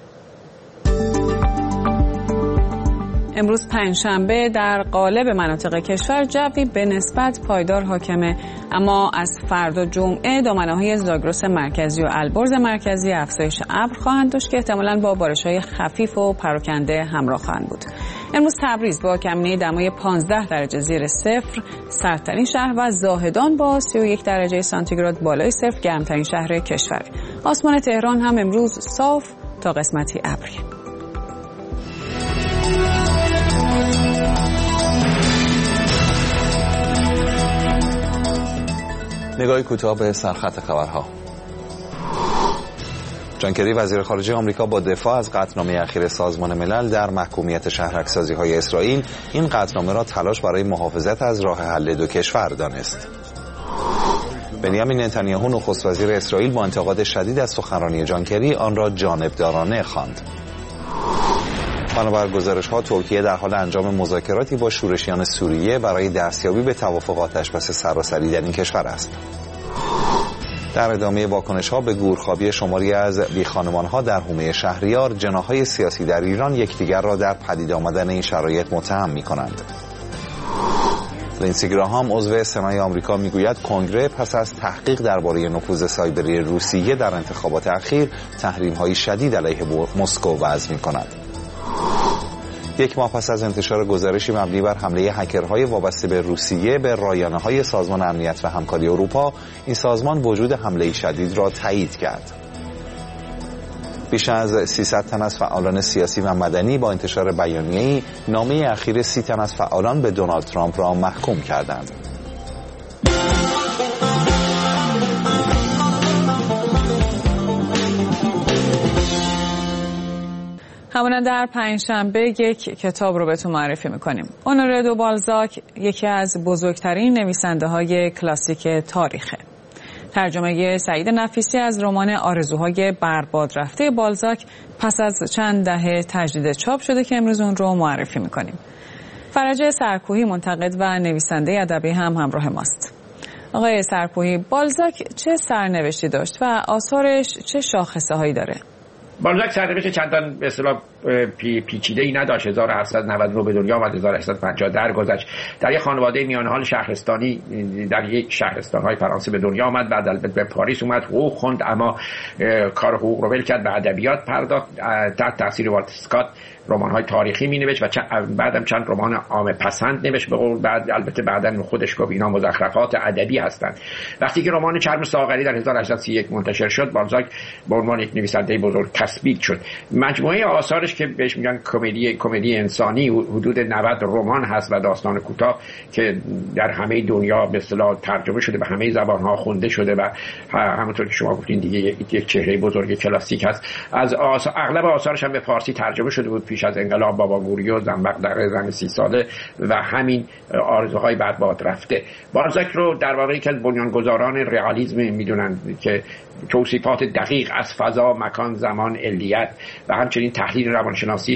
امروز پنجشنبه در قالب مناطق کشور جوی به نسبت پایدار حاکمه، اما از فردا جمعه دامنه‌های زاگرس مرکزی و البرز مرکزی افزایش ابر خواهند داشت که احتمالاً با بارش‌های خفیف و پراکنده همراه خواهند بود. امروز تبریز با کمینه دمای 15 درجه زیر صفر سردترین شهر و زاهدان با 31 درجه سانتیگراد بالای صفر گرمترین شهر کشور. آسمان تهران هم امروز صاف تا قسمتی ابری. نگاهی کوتاه به سرخط خبرها. جان کری وزیر خارجه آمریکا با دفاع از قطعنامه اخیر سازمان ملل در محکومیت شهرک‌سازی‌های اسرائیل این قطعنامه را تلاش برای محافظت از راه حل دو کشور دانست. بنیامین نتانیاهو نخست وزیر اسرائیل با انتقاد شدید از سخنرانی جان کری آن را جانبدارانه خواند. بنابر گزارش‌ها ترکیه در حال انجام مذاکراتی با شورشیان سوریه برای دستیابی به توافق آتش‌بس سراسری در این کشور است. در ادامه واکنش‌ها به گورخوابی شماری از بیخانمان‌ها در حومه شهریار، جناح‌های سیاسی در ایران یکدیگر را در پدید آمدن این شرایط متهم می‌کنند. لینسی گراهام عضو سنای آمریکا میگوید کنگره پس از تحقیق درباره نفوذ سایبری روسیه در انتخابات اخیر تحریم‌های شدید علیه مسکو وضع می‌کند. یک ماه پس از انتشار گزارشی مبنی بر حمله هکرهای وابسته به روسیه به رایانه‌های سازمان امنیت و همکاری اروپا، این سازمان وجود حمله شدید را تایید کرد. بیش از 300 تن از فعالان سیاسی و مدنی با انتشار بیانیه‌ای نامه اخیر 30 تن از فعالان به دونالد ترامپ را محکوم کردند. همانند در پنجشنبه یک کتاب رو بهتون معرفی میکنیم. اونوره دو بالزاک یکی از بزرگترین نویسنده های کلاسیک تاریخه. ترجمه سعید نفیسی از رمان آرزوهای برباد رفته بالزاک پس از چند دهه تجدید چاپ شده که امروز اون رو معرفی میکنیم. فرج سرکوهی منتقد و نویسنده ادبی هم همراه ماست. آقای سرکوهی، بالزاک چه سرنوشتی داشت و آثارش چه شاخصه هایی داره؟ بالزاک سرنوشت چندان به اصطلاح پیچیده‌ای نداشت. 1899 به دنیا آمد، 1850 درگذشت. در یک خانواده میانحال شهرستانی در یک شهرستان‌های فرانسه به دنیا آمد. بعد البته به پاریس اومد، حقوق خوند، اما کار حقوق رو ول کرد، به ادبیات پرداخت. تحت تاثیر والت اسکات رمان‌های تاریخی می‌نوشت و بعدم چند رمان عامه پسند نوشت. به قول بعد البته بعداً خودش گفت اینا مزخرفات ادبی هستند. وقتی که رمان چرم ساغری در 1831 منتشر شد، بالزاک به عنوان یک نویسنده بزرگ تثبیت شد. مجموعه آثارش که بهش میگن کمدی انسانی، حدود 90 رمان هست و داستان کوتاه که در همه دنیا به اصطلاح ترجمه شده، به همه زبان‌ها خونده شده و همونطور که شما گفتین دیگه یک چهره بزرگ کلاسیک هست. از اغلب آثارش هم به فارسی ترجمه شده بود پیش از انقلاب، بابا گوری و زنبق در زن 30 ساله و همین آرزوهای برباد رفته. بالزاک رو در واقع یک از بنیانگذاران رئالیسم میدونن که توصیفات دقیق از فضا، مکان، زمان، علیت و همچنین تحلیل روانشناسی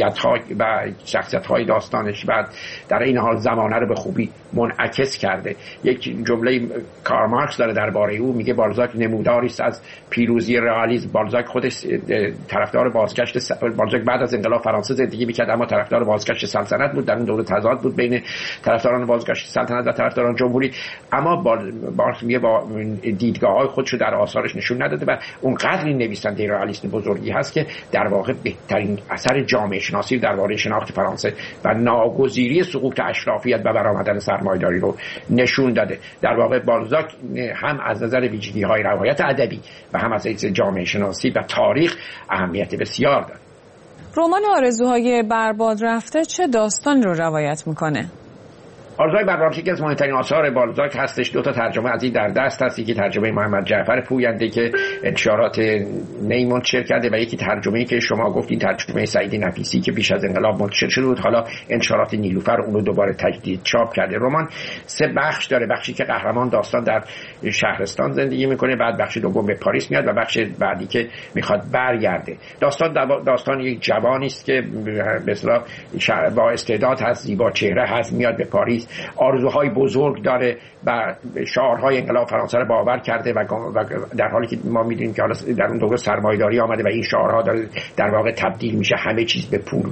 شخصیت‌های داستانش بعد در این حال زمانه رو به خوبی منعکس کرده. یک جمله کارل مارکس داره درباره او، میگه بالزاک نموداری است از پیروزی رئالیسم. بالزاک خودش طرفدار بازگشت بالزاک بعد از انقلاب فرانسه زندگی می‌کرد، اما طرفدار بازگشت سلطنت بود. در اون دوره تضاد بود بین طرفداران بازگشت سلطنت و طرفداران جمهوری، اما بالزاک با دیدگاه‌های خودش در آثارش نشون نداده و اونقدر این نویسنده رئالیست بزرگ بزرگی هست که در واقع بهترین اثر جامعه شناسی درباره شناخت فرانسه و ناگزیری سقوط اشرافیت و برآمدن سرمایه‌داری رو نشون داده. در واقع بالزاک هم از نظر ویژگی‌های روایت ادبی و هم از نظر جامعه شناسی و تاریخ اهمیت بسیار داره. رمان آرزوهای برباد رفته چه داستان رو روایت میکنه؟ آرزوهای برباد رفته که از مهمترین آثار بالزاک هستش. 2 تا ترجمه از این در دست هست، یکی ترجمه محمد جعفر پوینده که انتشارات نی منتشر کرده و یکی ترجمه‌ای که شما گفتین ترجمه سعید نفیسی که پیش از انقلاب منتشر شده بود، حالا انتشارات نیلوفر اون رو دوباره تجدید چاپ کرده. رمان 3 بخش داره. بخشی که قهرمان داستان در شهرستان زندگی میکنه، بعد بخش دوم به پاریس میاد و بخش بعدی که میخواد برگرده. داستان یک جوانی است که به اصطلاح با استعداد هست، زیبا چهره هست، میاد به پاریس، آرزوهای بزرگ داره و شعارهای انقلاب فرانسه رو باور کرده و در حالی که ما میدونیم که حالا در اون دوره سرمایه‌داری آمده و این شعارها داره در واقع تبدیل میشه همه چیز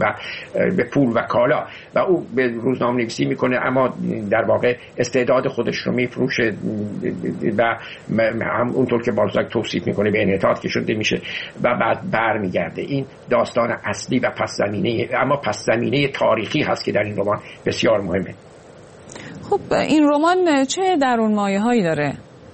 به پول و کالا و او به روزنامه‌نویسی میکنه، اما در واقع استعداد خودش رو میفروشه و هم اونطور که بالزاک توصیف میکنه به انحطاط کشونده میشه و بعد برمیگرده. این داستان اصلی و پس زمینه تاریخی هست که در این رمان بسیار مهمه. خب این رمان چه درون مایه‌هایی داره؟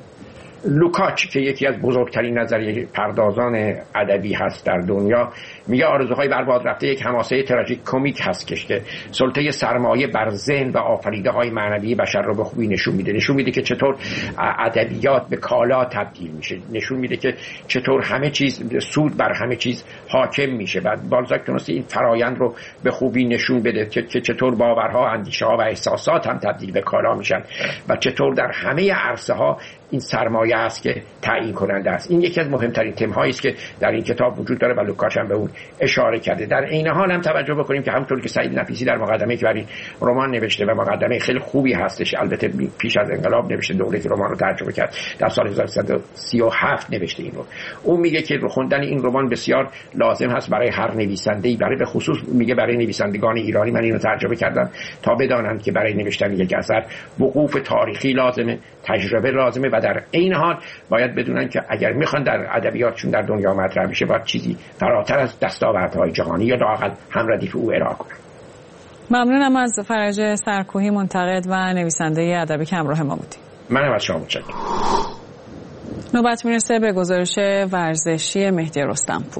لوکاچ که یکی از بزرگترین نظریه پردازان ادبی هست در دنیا میگه آرزوهای برباد رفته یک حماسه تراژیک کمیک هست که سلطه سرمایه بر ذهن و آفریده های معنوی بشر رو به خوبی نشون میده که چطور ادبیات به کالا تبدیل میشه، نشون میده که چطور همه چیز سود بر همه چیز حاکم میشه. بعد بالزاک تونسته این فرایند رو به خوبی نشون بده که چطور باورها، اندیشه‌ها و احساسات هم تبدیل به کالا میشن و چطور در همه عرصه‌ها این سرمایه است که تعیین کننده است. این یکی از مهمترین تم‌هایی است که در این کتاب وجود داره و لوکاچ هم به اون اشاره کرده. در عین حال هم توجه بکنیم که همونطور که سعید نفیسی در مقدمه‌ای که برای رمان نوشته و مقدمه خیلی خوبی هستش، البته پیش از انقلاب نوشته، دوره که رمان رو ترجمه کرد در سال 1337 نوشته این رو. اون میگه که خوندن این رمان بسیار لازم هست برای هر نویسنده‌ای، برای به خصوص میگه برای نویسندگان ایرانی. من اینو ترجمه کردم تا بدانند که برای نوشتن یک اثر وقوف تاریخی لازمه، تجربه لازمه و در عین حال باید بدونن که اگر میخوان در ادبیاتشون در دنیا مطرح بشه باید چیزی فراتر از دستاوردهای جهانی یا لااقل هم ردیف او ارائه کنن. ممنونم از فرج سرکوهی، منتقد و نویسنده ادبی که همراه ما بودید. منم از شما متشکرم. نوبت میرسه به گزارش ورزشی مهدی رستمپور.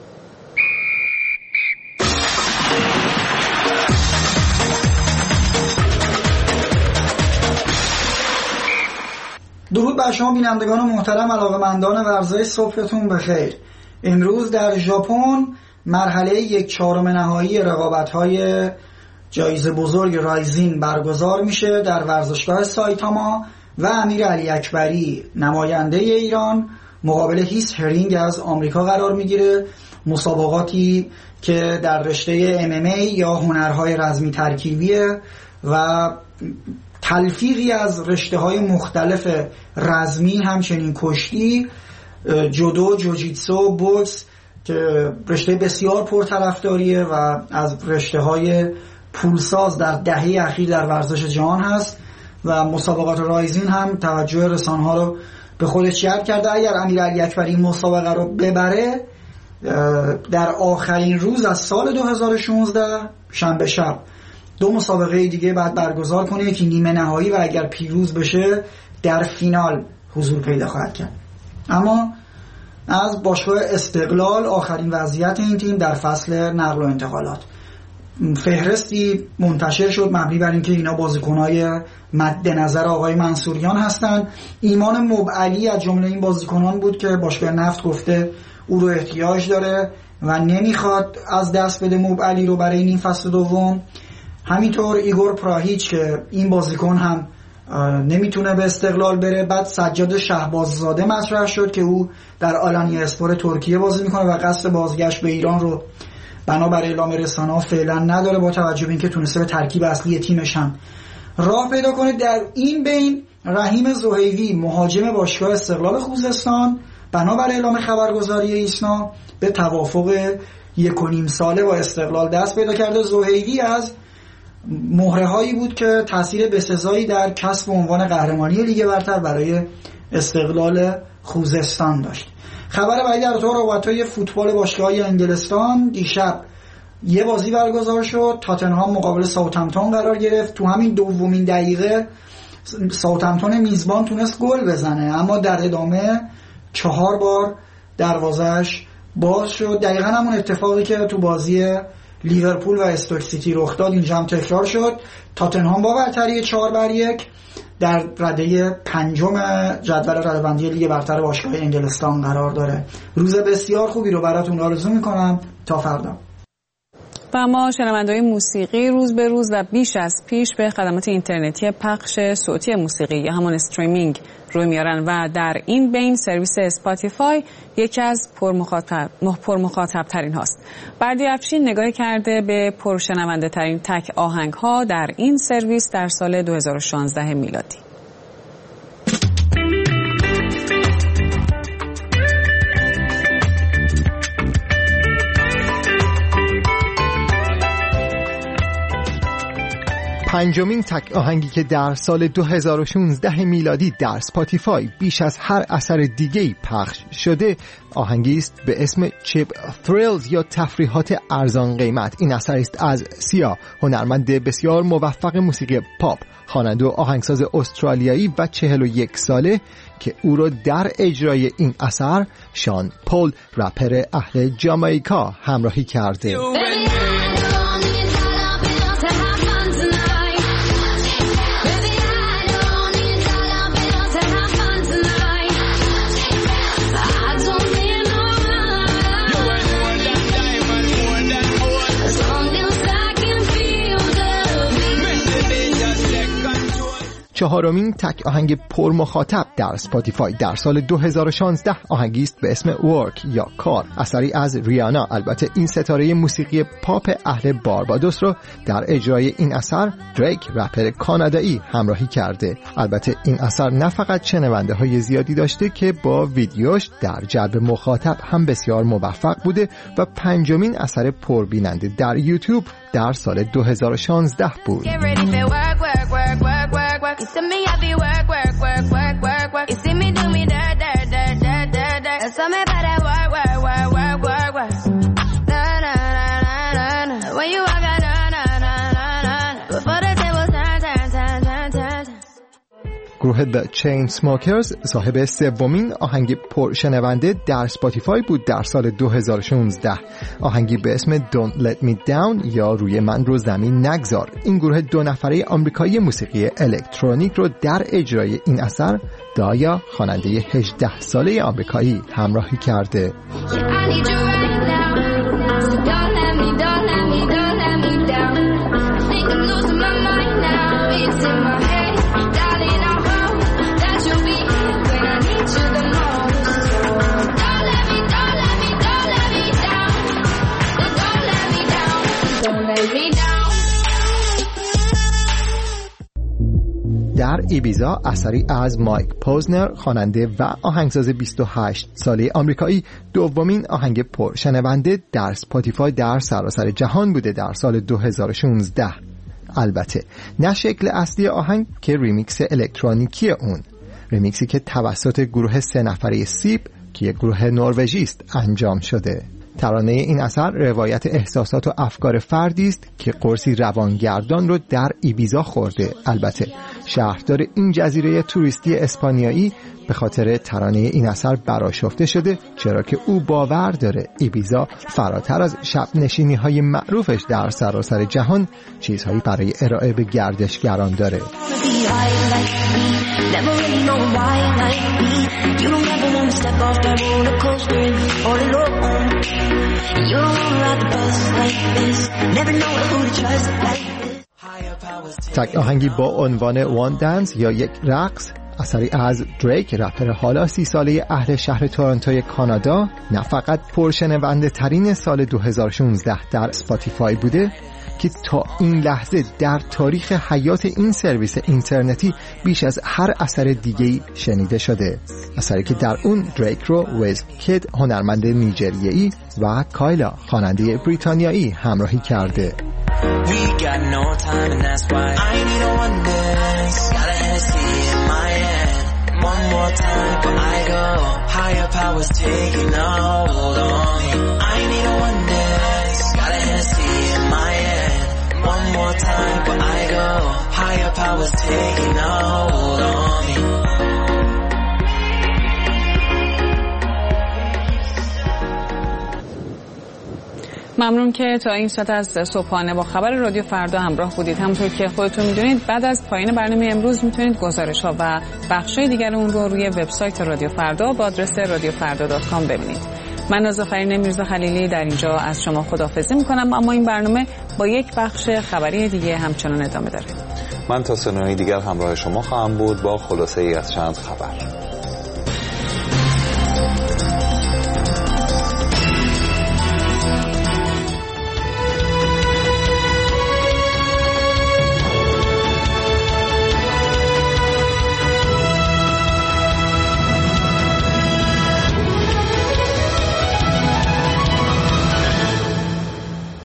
درود بر شما بینندگان محترم، علاقه‌مندان ورزش، صبحتون بخیر. امروز در ژاپن مرحله 1/4 نهایی رقابت‌های جایزه بزرگ رایزین برگزار میشه در ورزشگاه سایتاما و امیر علی اکبری نماینده ایران مقابل هیس هرینگ از آمریکا قرار میگیره. مسابقاتی که در رشته MMA یا هنرهای رزمی ترکیبیه و تلفیقی از رشته‌های مختلف رزمی، همچنین کشتی، جودو، جوجیتسو، بوکس که رشته بسیار پرطرفداریه و از رشته‌های پولساز در دهه اخیر در ورزش جهان هست و مسابقات رایزین هم توجه رسانه‌ها رو به خودش جلب کرده. اگر امیرعلی اکبری مسابقه رو ببره در آخرین روز از سال 2016 شنبه شب 2 مسابقه دیگه بعد برگزار کنه، یکی نیمه نهایی و اگر پیروز بشه در فینال حضور پیدا خواهد کرد. اما از باشگاه استقلال آخرین وضعیت این تیم در فصل نقل و انتقالات، فهرستی منتشر شد مبنی بر اینکه اینا بازیکن‌های مد نظر آقای منصوریان هستن. ایمان مبعلی از جمله این بازیکنان بود که باشگاه نفت گفته او رو احتیاج داره و نمیخواد از دست بده مبعلی رو برای این فصل دوم. همینطور ایگور پراهیچ که این بازیکن هم نمیتونه به استقلال بره. بعد سجاد شهباززاده مطرح شد که او در آلانیا اسپور ترکیه بازی میکنه و قصد بازگشت به ایران رو بنابر اعلام رسانه‌ها فعلا نداره، با توجه به اینکه تونسته به ترکیب اصلی تیمش هم راه پیدا کنه. در این بین رحیم زهیوی مهاجم باشگاه استقلال خوزستان بنابر اعلام خبرگزاری ایسنا به توافق 1.5 ساله با استقلال دست پیدا کرده. زهیوی از مهره هایی بود که تاثیر بسزایی در کسب عنوان قهرمانی لیگ برتر برای استقلال خوزستان داشت. خبر بعدی در تو رقابت‌های فوتبال باشگاه‌های انگلستان. دیشب یه بازی برگزار شد، تاتنهام مقابل ساوثهمپتون قرار گرفت. تو همین دومین دقیقه ساوثهمپتون میزبان تونست گل بزنه، اما در ادامه 4 بار دروازش باز شد. دقیقاً همون اتفاقی که تو بازی لیورپول و استوک سیتی رخ داد اینجا هم تکرار شد. تاتنهام با برتری 4-1 در رده 5 جدول رده‌بندی لیگ برتر باشگاه انگلستان قرار داره. روز بسیار خوبی رو براتون آرزو میکنم. تا فردا. و ما شنونده‌های موسیقی روز به روز و بیش از پیش به خدمات اینترنتی پخش صوتی موسیقی یا همون استریمینگ روی میارن و در این بین سرویس اسپاتیفای یکی از پرمخاطب ترین هاست. بردی افشین نگاهی کرده به پرشنونده ترین تک آهنگ ها در این سرویس در سال 2016 میلادی. پنجمین تک آهنگی که در سال 2016 میلادی در اسپاتیفای بیش از هر اثر دیگه‌ای پخش شده آهنگی است به اسم چیپ تھریلز یا تفریحات ارزان قیمت. این اثر است از سیا، هنرمند بسیار موفق موسیقی پاپ، خواننده و آهنگساز استرالیایی و 41 ساله که او را در اجرای این اثر شان پول، رپر اهل جامائیکا، همراهی کرده. چهارمین تک آهنگ پرمخاطب در اسپاتیفای در سال 2016 آهنگی است به اسم ورک یا کار، اثری از ریانا. البته این ستاره موسیقی پاپ اهل باربادوس رو در اجرای این اثر دریک، رپر کانادایی، همراهی کرده. البته این اثر نه فقط شنونده های زیادی داشته که با ویدیوش در جلب مخاطب هم بسیار موفق بوده و پنجمین اثر پربیننده در یوتیوب در سال 2016 بود. You see me, I be work. You see me do me dirt. And tell me about that work. Na. When you walk out, na. Before the table turn. گروه The Chainsmokers صاحب سومین آهنگ پرشنونده در اسپاتیفای بود در سال 2016. آهنگی به اسم Don't Let Me Down یا روی من رو زمین نگذار. این گروه 2 نفره آمریکایی موسیقی الکترونیک رو در اجرای این اثر دایا، خواننده 18 ساله آمریکایی، همراهی کرده. در ایبیزا اثری از مایک پوزنر، خواننده و آهنگساز 28 ساله آمریکایی، دومین آهنگ پرشنونده در اسپاتیفای در سراسر جهان بوده در سال 2016. البته نه شکل اصلی آهنگ که ریمیکس الکترونیکی اون، ریمیکسی که توسط گروه 3 نفره سیب که یک گروه نروژی است انجام شده. ترانه این اثر روایت احساسات و افکار فردی است که قرصی روانگردان رو در ایبیزا خورده. البته شهردار این جزیره توریستی اسپانیایی به خاطر ترانه این اثر برآشفته شده، چرا که او باور داره ایبیزا فراتر از شب نشینی های معروفش در سراسر جهان چیزهایی برای ارائه به گردشگران داره. تک آهنگی با عنوان وان دنس یا یک رقص، اثری از دریک، رپر حالا 30 ساله اهل شهر تورنتوی کانادا، نه فقط پرشنونده ترین سال 2016 در اسپاتیفای بوده که تا این لحظه در تاریخ حیات این سرویس اینترنتی بیش از هر اثر دیگه‌ای شنیده شده. اثری که در اون دریک رو ویزکید، هنرمند نیجریه‌ای، و کایلا، خواننده بریتانیایی، همراهی کرده. We got no time and that's why I need a one dance. Got a Hennessy in my hand. One more time, but I go. Higher powers taking a hold on me. I need a one dance, got a Hennessy in my hand. One more time, but I go. Higher powers taking a hold on me. ممنون که تا این ساعت از صبحانه با خبر رادیو فردا همراه بودید. همونطور که خودتون میدونید بعد از پایان برنامه امروز میتونید گزارش ها و بخشای دیگر اون رو روی وبسایت رادیو فردا با آدرس radiofarda.com ببینید. من نازافرین میرزا خلیلی در اینجا از شما خداحافظی میکنم، اما این برنامه با یک بخش خبری دیگه همچنان ادامه داره. من تا 9 دیگر همراه شما خواهم بود با خلاصه ای از چند خبر.